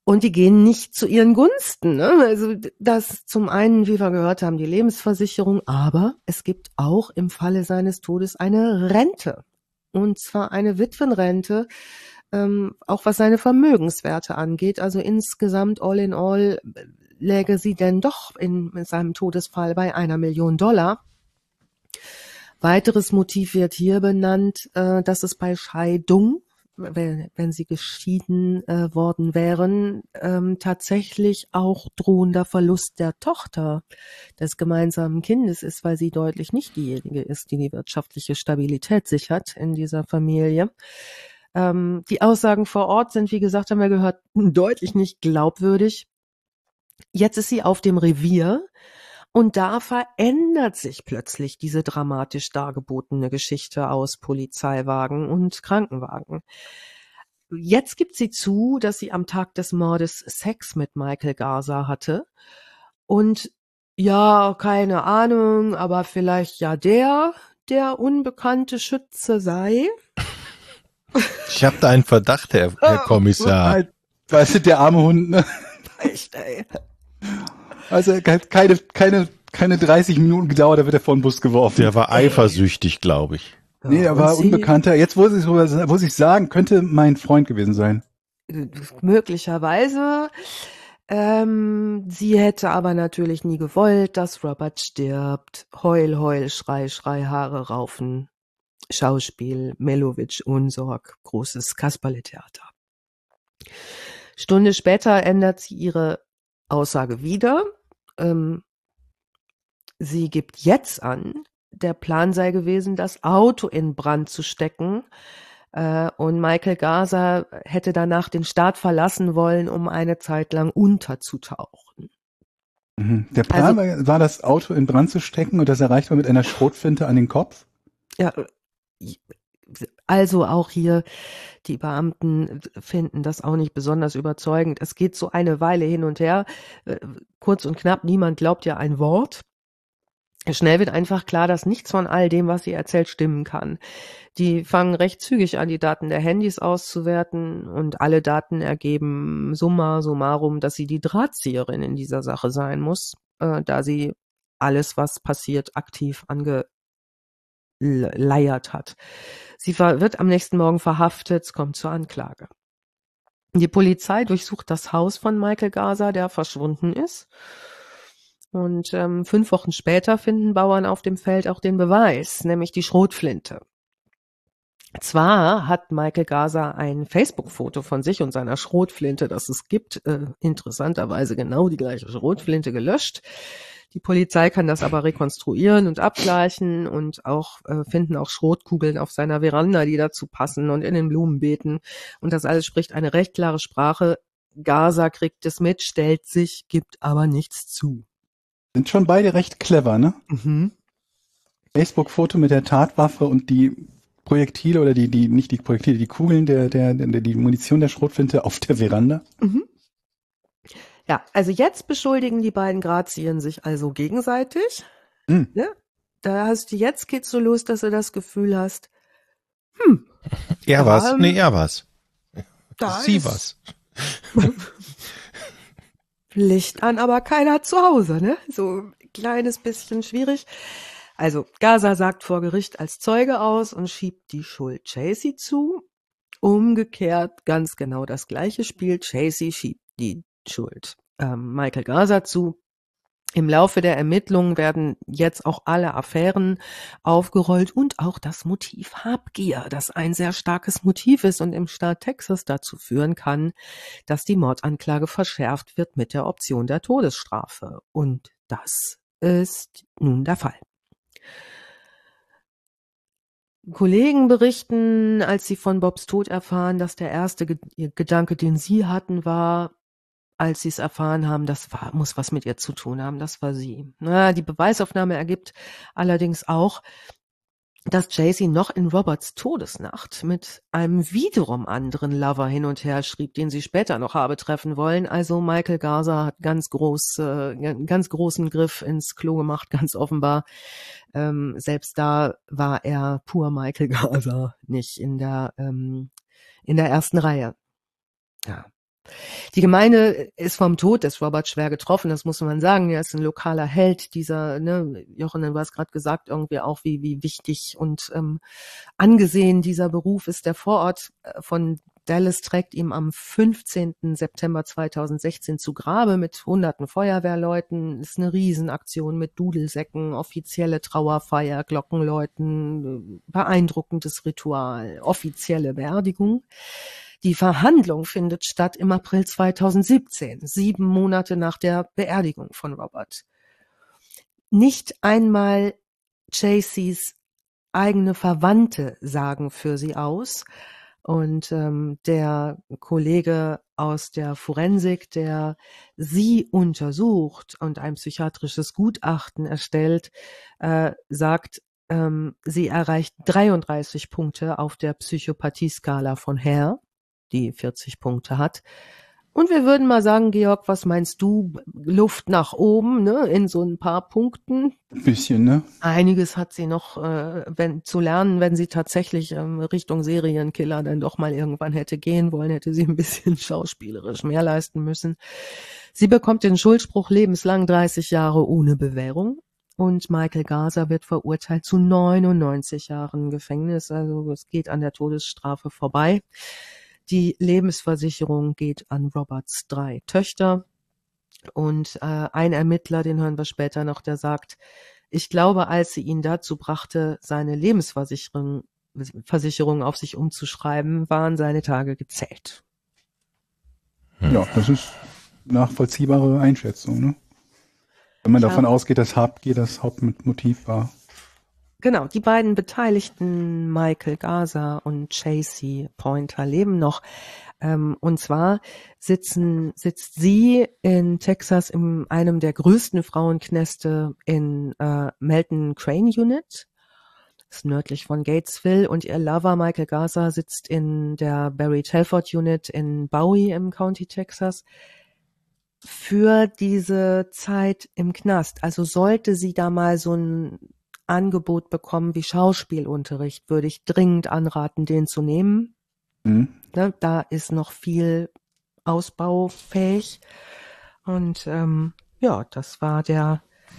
Und die gehen nicht zu ihren Gunsten. Ne? Also das zum einen, wie wir gehört haben, die Lebensversicherung, aber es gibt auch im Falle seines Todes eine Rente. Und zwar eine Witwenrente, ähm, auch was seine Vermögenswerte angeht. Also insgesamt all in all läge sie denn doch in, in seinem Todesfall bei einer Million Dollar. Weiteres Motiv wird hier benannt, äh, dass es bei Scheidung, wenn, wenn sie geschieden äh, worden wären, ähm, tatsächlich auch drohender Verlust der Tochter des gemeinsamen Kindes ist, weil sie deutlich nicht diejenige ist, die die wirtschaftliche Stabilität sichert in dieser Familie. Ähm, die Aussagen vor Ort sind, wie gesagt, haben wir gehört, deutlich nicht glaubwürdig. Jetzt ist sie auf dem Revier. Und da verändert sich plötzlich diese dramatisch dargebotene Geschichte aus Polizeiwagen und Krankenwagen. Jetzt gibt sie zu, dass sie am Tag des Mordes Sex mit Michael Garza hatte. Und ja, keine Ahnung, aber vielleicht ja der, der unbekannte Schütze sei. Ich habe da einen Verdacht, Herr, Herr Kommissar. Weißt du, der arme Hund, ne? Echt, ey. Also keine, keine, keine dreißig Minuten gedauert, da wird er vor den Bus geworfen. Der war eifersüchtig, glaube ich. Nee, er war Unbekannter. Jetzt muss ich, muss ich sagen, könnte mein Freund gewesen sein. Möglicherweise. Ähm, sie hätte aber natürlich nie gewollt, dass Robert stirbt. Heul, heul, Schrei, Schrei, Haare raufen. Schauspiel, Mellowitsch, Unsorg, großes Kasperle-Theater. Stunde später ändert sie ihre Aussage wieder. Ähm, sie gibt jetzt an, der Plan sei gewesen, das Auto in Brand zu stecken. Äh, und Michael Garza hätte danach den Staat verlassen wollen, um eine Zeit lang unterzutauchen. Mhm. Der Plan Also, war, war, das Auto in Brand zu stecken und das erreicht man mit einer Schrotflinte an den Kopf? Ja, also auch hier, die Beamten finden das auch nicht besonders überzeugend. Es geht so eine Weile hin und her. Kurz und knapp, niemand glaubt ja ein Wort. Schnell wird einfach klar, dass nichts von all dem, was sie erzählt, stimmen kann. Die fangen recht zügig an, die Daten der Handys auszuwerten und alle Daten ergeben summa summarum, dass sie die Drahtzieherin in dieser Sache sein muss, äh, da sie alles, was passiert, aktiv angeleiert hat. Sie wird am nächsten Morgen verhaftet, es kommt zur Anklage. Die Polizei durchsucht das Haus von Michael Garza, der verschwunden ist. Und ähm, fünf Wochen später finden Bauern auf dem Feld auch den Beweis, nämlich die Schrotflinte. Zwar hat Michael Garza ein Facebook-Foto von sich und seiner Schrotflinte, das es gibt, äh, interessanterweise genau die gleiche Schrotflinte gelöscht. Die Polizei kann das aber rekonstruieren und abgleichen und auch äh, finden auch Schrotkugeln auf seiner Veranda, die dazu passen und in den Blumenbeeten. Und das alles spricht eine recht klare Sprache. Garza kriegt es mit, stellt sich, gibt aber nichts zu. Sind schon beide recht clever, ne? Mhm. Facebook-Foto mit der Tatwaffe und die Projektile oder die, die, nicht die Projektile, die Kugeln der, der, der, die Munition der Schrotflinte auf der Veranda. Mhm. Ja, also jetzt beschuldigen die beiden Grazien sich also gegenseitig. Mhm. Ne? Da hast du, jetzt geht's so los, dass du das Gefühl hast, hm. Er war's? ähm, Nee, er war's. Da Sie ist war's. Licht an, aber keiner zu Hause, ne? So ein kleines bisschen schwierig. Also Garza sagt vor Gericht als Zeuge aus und schiebt die Schuld Chasey zu. Umgekehrt ganz genau das gleiche Spiel. Chasey schiebt die Schuld ähm, Michael Garza zu. Im Laufe der Ermittlungen werden jetzt auch alle Affären aufgerollt und auch das Motiv Habgier, das ein sehr starkes Motiv ist und im Staat Texas dazu führen kann, dass die Mordanklage verschärft wird mit der Option der Todesstrafe. Und das ist nun der Fall. Kollegen berichten, als sie von Bobs Tod erfahren, dass der erste Gedanke, den sie hatten, war, als sie es erfahren haben, das war, muss was mit ihr zu tun haben, das war sie. Na, die Beweisaufnahme ergibt allerdings auch, dass Chasey noch in Roberts Todesnacht mit einem wiederum anderen Lover hin und her schrieb, den sie später noch habe treffen wollen. Also Michael Garza hat ganz groß, äh, ganz großen Griff ins Klo gemacht, ganz offenbar. Ähm, selbst da war er pur Michael Garza, nicht in der ähm, in der ersten Reihe. Ja. Die Gemeinde ist vom Tod des Robert schwer getroffen, das muss man sagen. Er ist ein lokaler Held, dieser, ne, Jochen, du hast gerade gesagt, irgendwie auch, wie, wie wichtig und ähm, angesehen dieser Beruf ist. Der Vorort von Dallas trägt ihm am fünfzehnten September zweitausendsechzehn zu Grabe mit hunderten Feuerwehrleuten. Das ist eine Riesenaktion mit Dudelsäcken, offizielle Trauerfeier, Glockenläuten, beeindruckendes Ritual, offizielle Beerdigung. Die Verhandlung findet statt im April zweitausendsiebzehn, sieben Monate nach der Beerdigung von Robert. Nicht einmal Jaycees eigene Verwandte sagen für sie aus. Und ähm, der Kollege aus der Forensik, der sie untersucht und ein psychiatrisches Gutachten erstellt, äh, sagt, ähm, sie erreicht dreiunddreißig Punkte auf der Psychopathie-Skala von Hare, die vierzig Punkte hat. Und wir würden mal sagen, Georg, was meinst du? Luft nach oben, ne, in so ein paar Punkten. Ein bisschen, ne? Einiges hat sie noch äh, wenn, zu lernen, wenn sie tatsächlich ähm, Richtung Serienkiller dann doch mal irgendwann hätte gehen wollen, hätte sie ein bisschen schauspielerisch mehr leisten müssen. Sie bekommt den Schuldspruch lebenslang dreißig Jahre ohne Bewährung. Und Michael Gaza wird verurteilt zu neunundneunzig Jahren Gefängnis. Also es geht an der Todesstrafe vorbei. Die Lebensversicherung geht an Roberts drei Töchter und äh, ein Ermittler, den hören wir später noch, der sagt, ich glaube, als sie ihn dazu brachte, seine Lebensversicherung Versicherung auf sich umzuschreiben, waren seine Tage gezählt. Ja, das ist nachvollziehbare Einschätzung, ne? Wenn man Ja. davon ausgeht, dass Habgier das Hauptmotiv war. Genau, die beiden Beteiligten, Michael Gaza und Jaycee Pointer, leben noch. Ähm, und zwar sitzen, sitzt sie in Texas in einem der größten Frauenknäste in äh, Melton Crane Unit. Das ist nördlich von Gatesville. Und ihr Lover Michael Gaza sitzt in der Barry Telford Unit in Bowie im County Texas. Für diese Zeit im Knast, also sollte sie da mal so ein Angebot bekommen wie Schauspielunterricht, würde ich dringend anraten, den zu nehmen. Mhm. Ne, da ist noch viel ausbaufähig. Und ähm, ja, das war der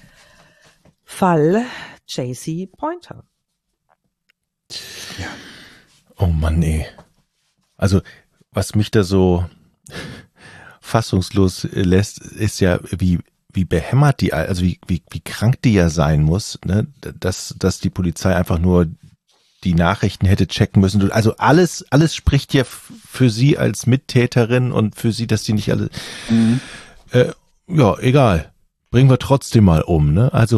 Fall Jaycee Pointer. Oh Mann, ey. Also, was mich da so fassungslos lässt, ist ja, wie wie behämmert die, also wie, wie, wie krank die ja sein muss, ne, dass, dass die Polizei einfach nur die Nachrichten hätte checken müssen. Also alles, alles spricht ja f- für sie als Mittäterin und für sie, dass sie nicht alle, Mhm. äh, ja, egal. Bringen wir trotzdem mal um, ne, also.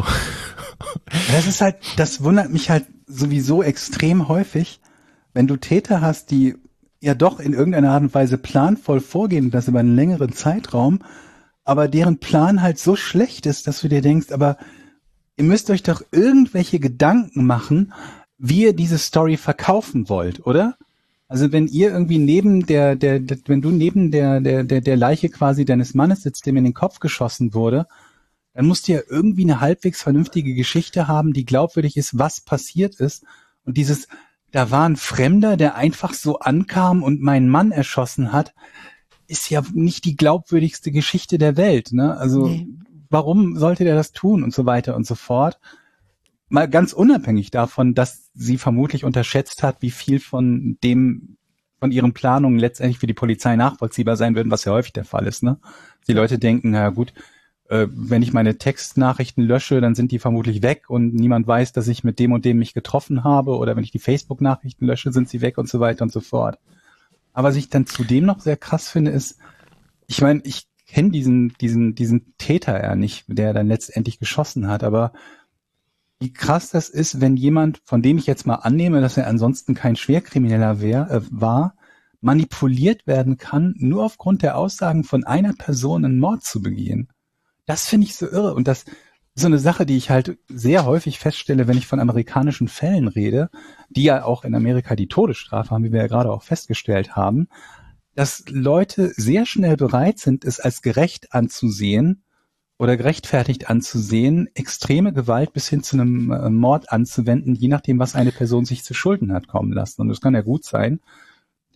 Das ist halt, das wundert mich halt sowieso extrem häufig, wenn du Täter hast, die ja doch in irgendeiner Art und Weise planvoll vorgehen, und das über einen längeren Zeitraum, aber deren Plan halt so schlecht ist, dass du dir denkst, aber ihr müsst euch doch irgendwelche Gedanken machen, wie ihr diese Story verkaufen wollt, oder? Also wenn ihr irgendwie neben der, der, der wenn du neben der, der, der, der Leiche quasi deines Mannes sitzt, dem in den Kopf geschossen wurde, dann musst du ja irgendwie eine halbwegs vernünftige Geschichte haben, die glaubwürdig ist, was passiert ist. Und dieses, da war ein Fremder, der einfach so ankam und meinen Mann erschossen hat, ist ja nicht die glaubwürdigste Geschichte der Welt, ne? Also Nee. warum sollte der das tun und so weiter und so fort? Mal ganz unabhängig davon, dass sie vermutlich unterschätzt hat, wie viel von dem, von ihren Planungen letztendlich für die Polizei nachvollziehbar sein würden, was ja häufig der Fall ist, ne? Die Leute denken, na gut, äh, wenn ich meine Textnachrichten lösche, dann sind die vermutlich weg und niemand weiß, dass ich mit dem und dem mich getroffen habe, oder wenn ich die Facebook-Nachrichten lösche, sind sie weg und so weiter und so fort. Aber was ich dann zudem noch sehr krass finde, ist, ich meine, ich kenne diesen, diesen, diesen Täter ja nicht, der dann letztendlich geschossen hat, aber wie krass das ist, wenn jemand, von dem ich jetzt mal annehme, dass er ansonsten kein Schwerkrimineller wär, äh, war, manipuliert werden kann, nur aufgrund der Aussagen von einer Person einen Mord zu begehen. Das finde ich so irre. Und das ist so eine Sache, die ich halt sehr häufig feststelle, wenn ich von amerikanischen Fällen rede, die ja auch in Amerika die Todesstrafe haben, wie wir ja gerade auch festgestellt haben, dass Leute sehr schnell bereit sind, es als gerecht anzusehen oder gerechtfertigt anzusehen, extreme Gewalt bis hin zu einem äh, Mord anzuwenden, je nachdem, was eine Person sich zu Schulden hat kommen lassen. Und das kann ja gut sein.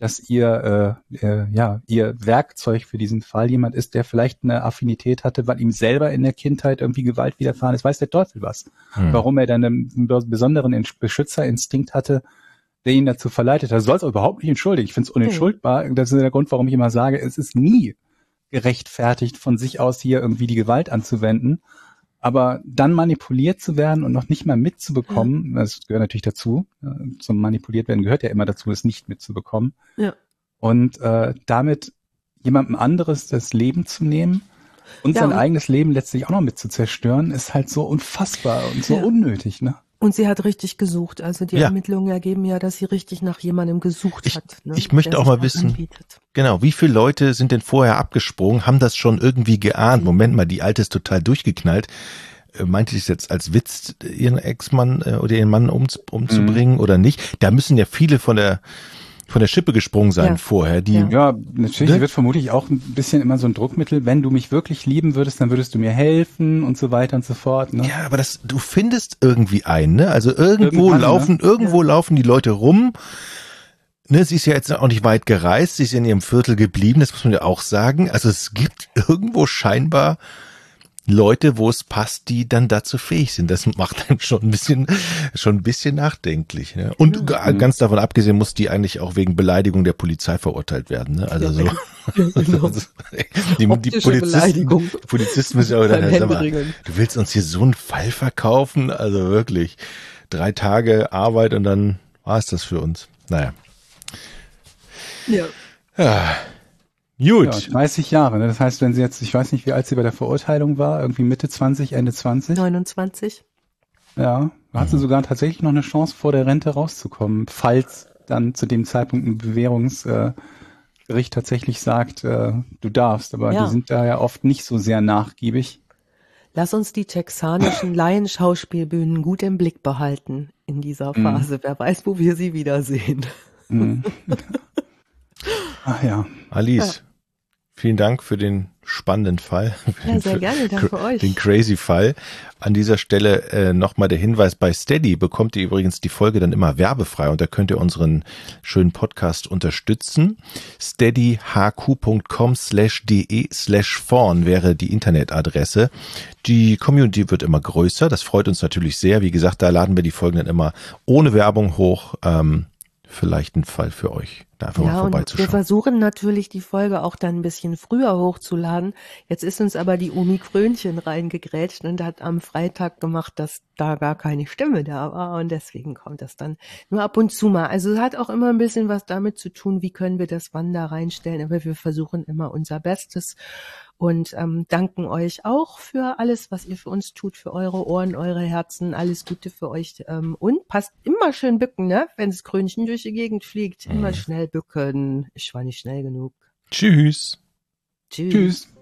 dass ihr äh, äh, ja ihr Werkzeug für diesen Fall jemand ist, der vielleicht eine Affinität hatte, weil ihm selber in der Kindheit irgendwie Gewalt widerfahren ist, weiß der Teufel was. Hm. Warum er dann einen besonderen Beschützerinstinkt hatte, der ihn dazu verleitet hat. Soll es überhaupt nicht entschuldigen. Ich finde es unentschuldbar. Das ist der Grund, warum ich immer sage, es ist nie gerechtfertigt, von sich aus hier irgendwie die Gewalt anzuwenden. Aber dann manipuliert zu werden und noch nicht mal mitzubekommen, ja. Das gehört natürlich dazu, zum manipuliert werden gehört ja immer dazu, es nicht mitzubekommen. Ja. Und äh, damit jemandem anderes das Leben zu nehmen und Ja, sein und eigenes Leben letztlich auch noch mit zu zerstören, ist halt so unfassbar und so Ja. unnötig, ne? Und sie hat richtig gesucht. Also die Ja. Ermittlungen ergeben ja, dass sie richtig nach jemandem gesucht Ich- hat. Ne, ich möchte der auch sich mal da wissen, anbietet. Genau, wie viele Leute sind denn vorher abgesprungen, haben das schon irgendwie geahnt? Moment mal, die Alte ist total durchgeknallt. Äh, Meinte sie es jetzt als Witz, ihren Ex-Mann äh, oder ihren Mann um, umzubringen oder nicht? Da müssen ja viele von der von der Schippe gesprungen sein Ja. vorher. Die Ja. Ja, natürlich Ne? wird vermutlich auch ein bisschen immer so ein Druckmittel, wenn du mich wirklich lieben würdest, dann würdest du mir helfen und so weiter und so fort. Ne? Ja, aber das, du findest irgendwie einen, ne? Also irgendwo Irgendwann, laufen, ne? irgendwo laufen die Leute rum. Ne, sie ist ja jetzt auch nicht weit gereist, sie ist in ihrem Viertel geblieben, das muss man ja auch sagen. Also es gibt irgendwo scheinbar Leute, wo es passt, die dann dazu fähig sind. Das macht einen schon ein bisschen, schon ein bisschen nachdenklich. Ne? Und Ja. g- ganz davon abgesehen muss die eigentlich auch wegen Beleidigung der Polizei verurteilt werden. Ne? Also so. Genau. Die, die Optische Polizisten, Beleidigung. die Polizisten müssen ja auch Beim dann, sag mal, Händeringen. du willst uns hier so einen Fall verkaufen? Also wirklich, drei Tage Arbeit und dann war es das für uns. Naja. Ja. Ja. Ja, Gut. dreißig Jahre. Ne? Das heißt, wenn sie jetzt, ich weiß nicht, wie alt sie bei der Verurteilung war, irgendwie Mitte zwanzig, Ende zwanzig. neunundzwanzig. Ja, da hat sie sogar tatsächlich noch eine Chance, vor der Rente rauszukommen, falls dann zu dem Zeitpunkt ein Bewährungsgericht äh, tatsächlich sagt, äh, du darfst. Aber Ja. die sind da ja oft nicht so sehr nachgiebig. Lass uns die texanischen Laienschauspielbühnen gut im Blick behalten in dieser Mhm. Phase. Wer weiß, wo wir sie wiedersehen. Mhm. Ach ja. Alice, vielen Dank für den spannenden Fall. Ja, sehr Für- gerne, danke euch. Den crazy Fall. An dieser Stelle äh, nochmal der Hinweis, bei Steady bekommt ihr übrigens die Folge dann immer werbefrei und da könnt ihr unseren schönen Podcast unterstützen. steadyhq.com slash de slash vorn wäre die Internetadresse. Die Community wird immer größer, das freut uns natürlich sehr. Wie gesagt, da laden wir die Folgen dann immer ohne Werbung hoch. Ähm, vielleicht ein Fall für euch, da einfach mal Ja, und wir vorbeizuschauen. versuchen natürlich, die Folge auch dann ein bisschen früher hochzuladen. Jetzt ist uns aber die Omi Krönchen reingegrätscht und hat am Freitag gemacht, dass da gar keine Stimme da war und deswegen kommt das dann nur ab und zu mal. Also es hat auch immer ein bisschen was damit zu tun, wie können wir das wann da reinstellen, aber wir versuchen immer unser Bestes und ähm, danken euch auch für alles, was ihr für uns tut, für eure Ohren, eure Herzen, alles Gute für euch ähm, und passt immer schön bücken, ne? Wenn das Krönchen durch die Gegend fliegt, immer Mhm. schnell bücken. Ich war nicht schnell genug. Tschüss. Tschüss. Tschüss.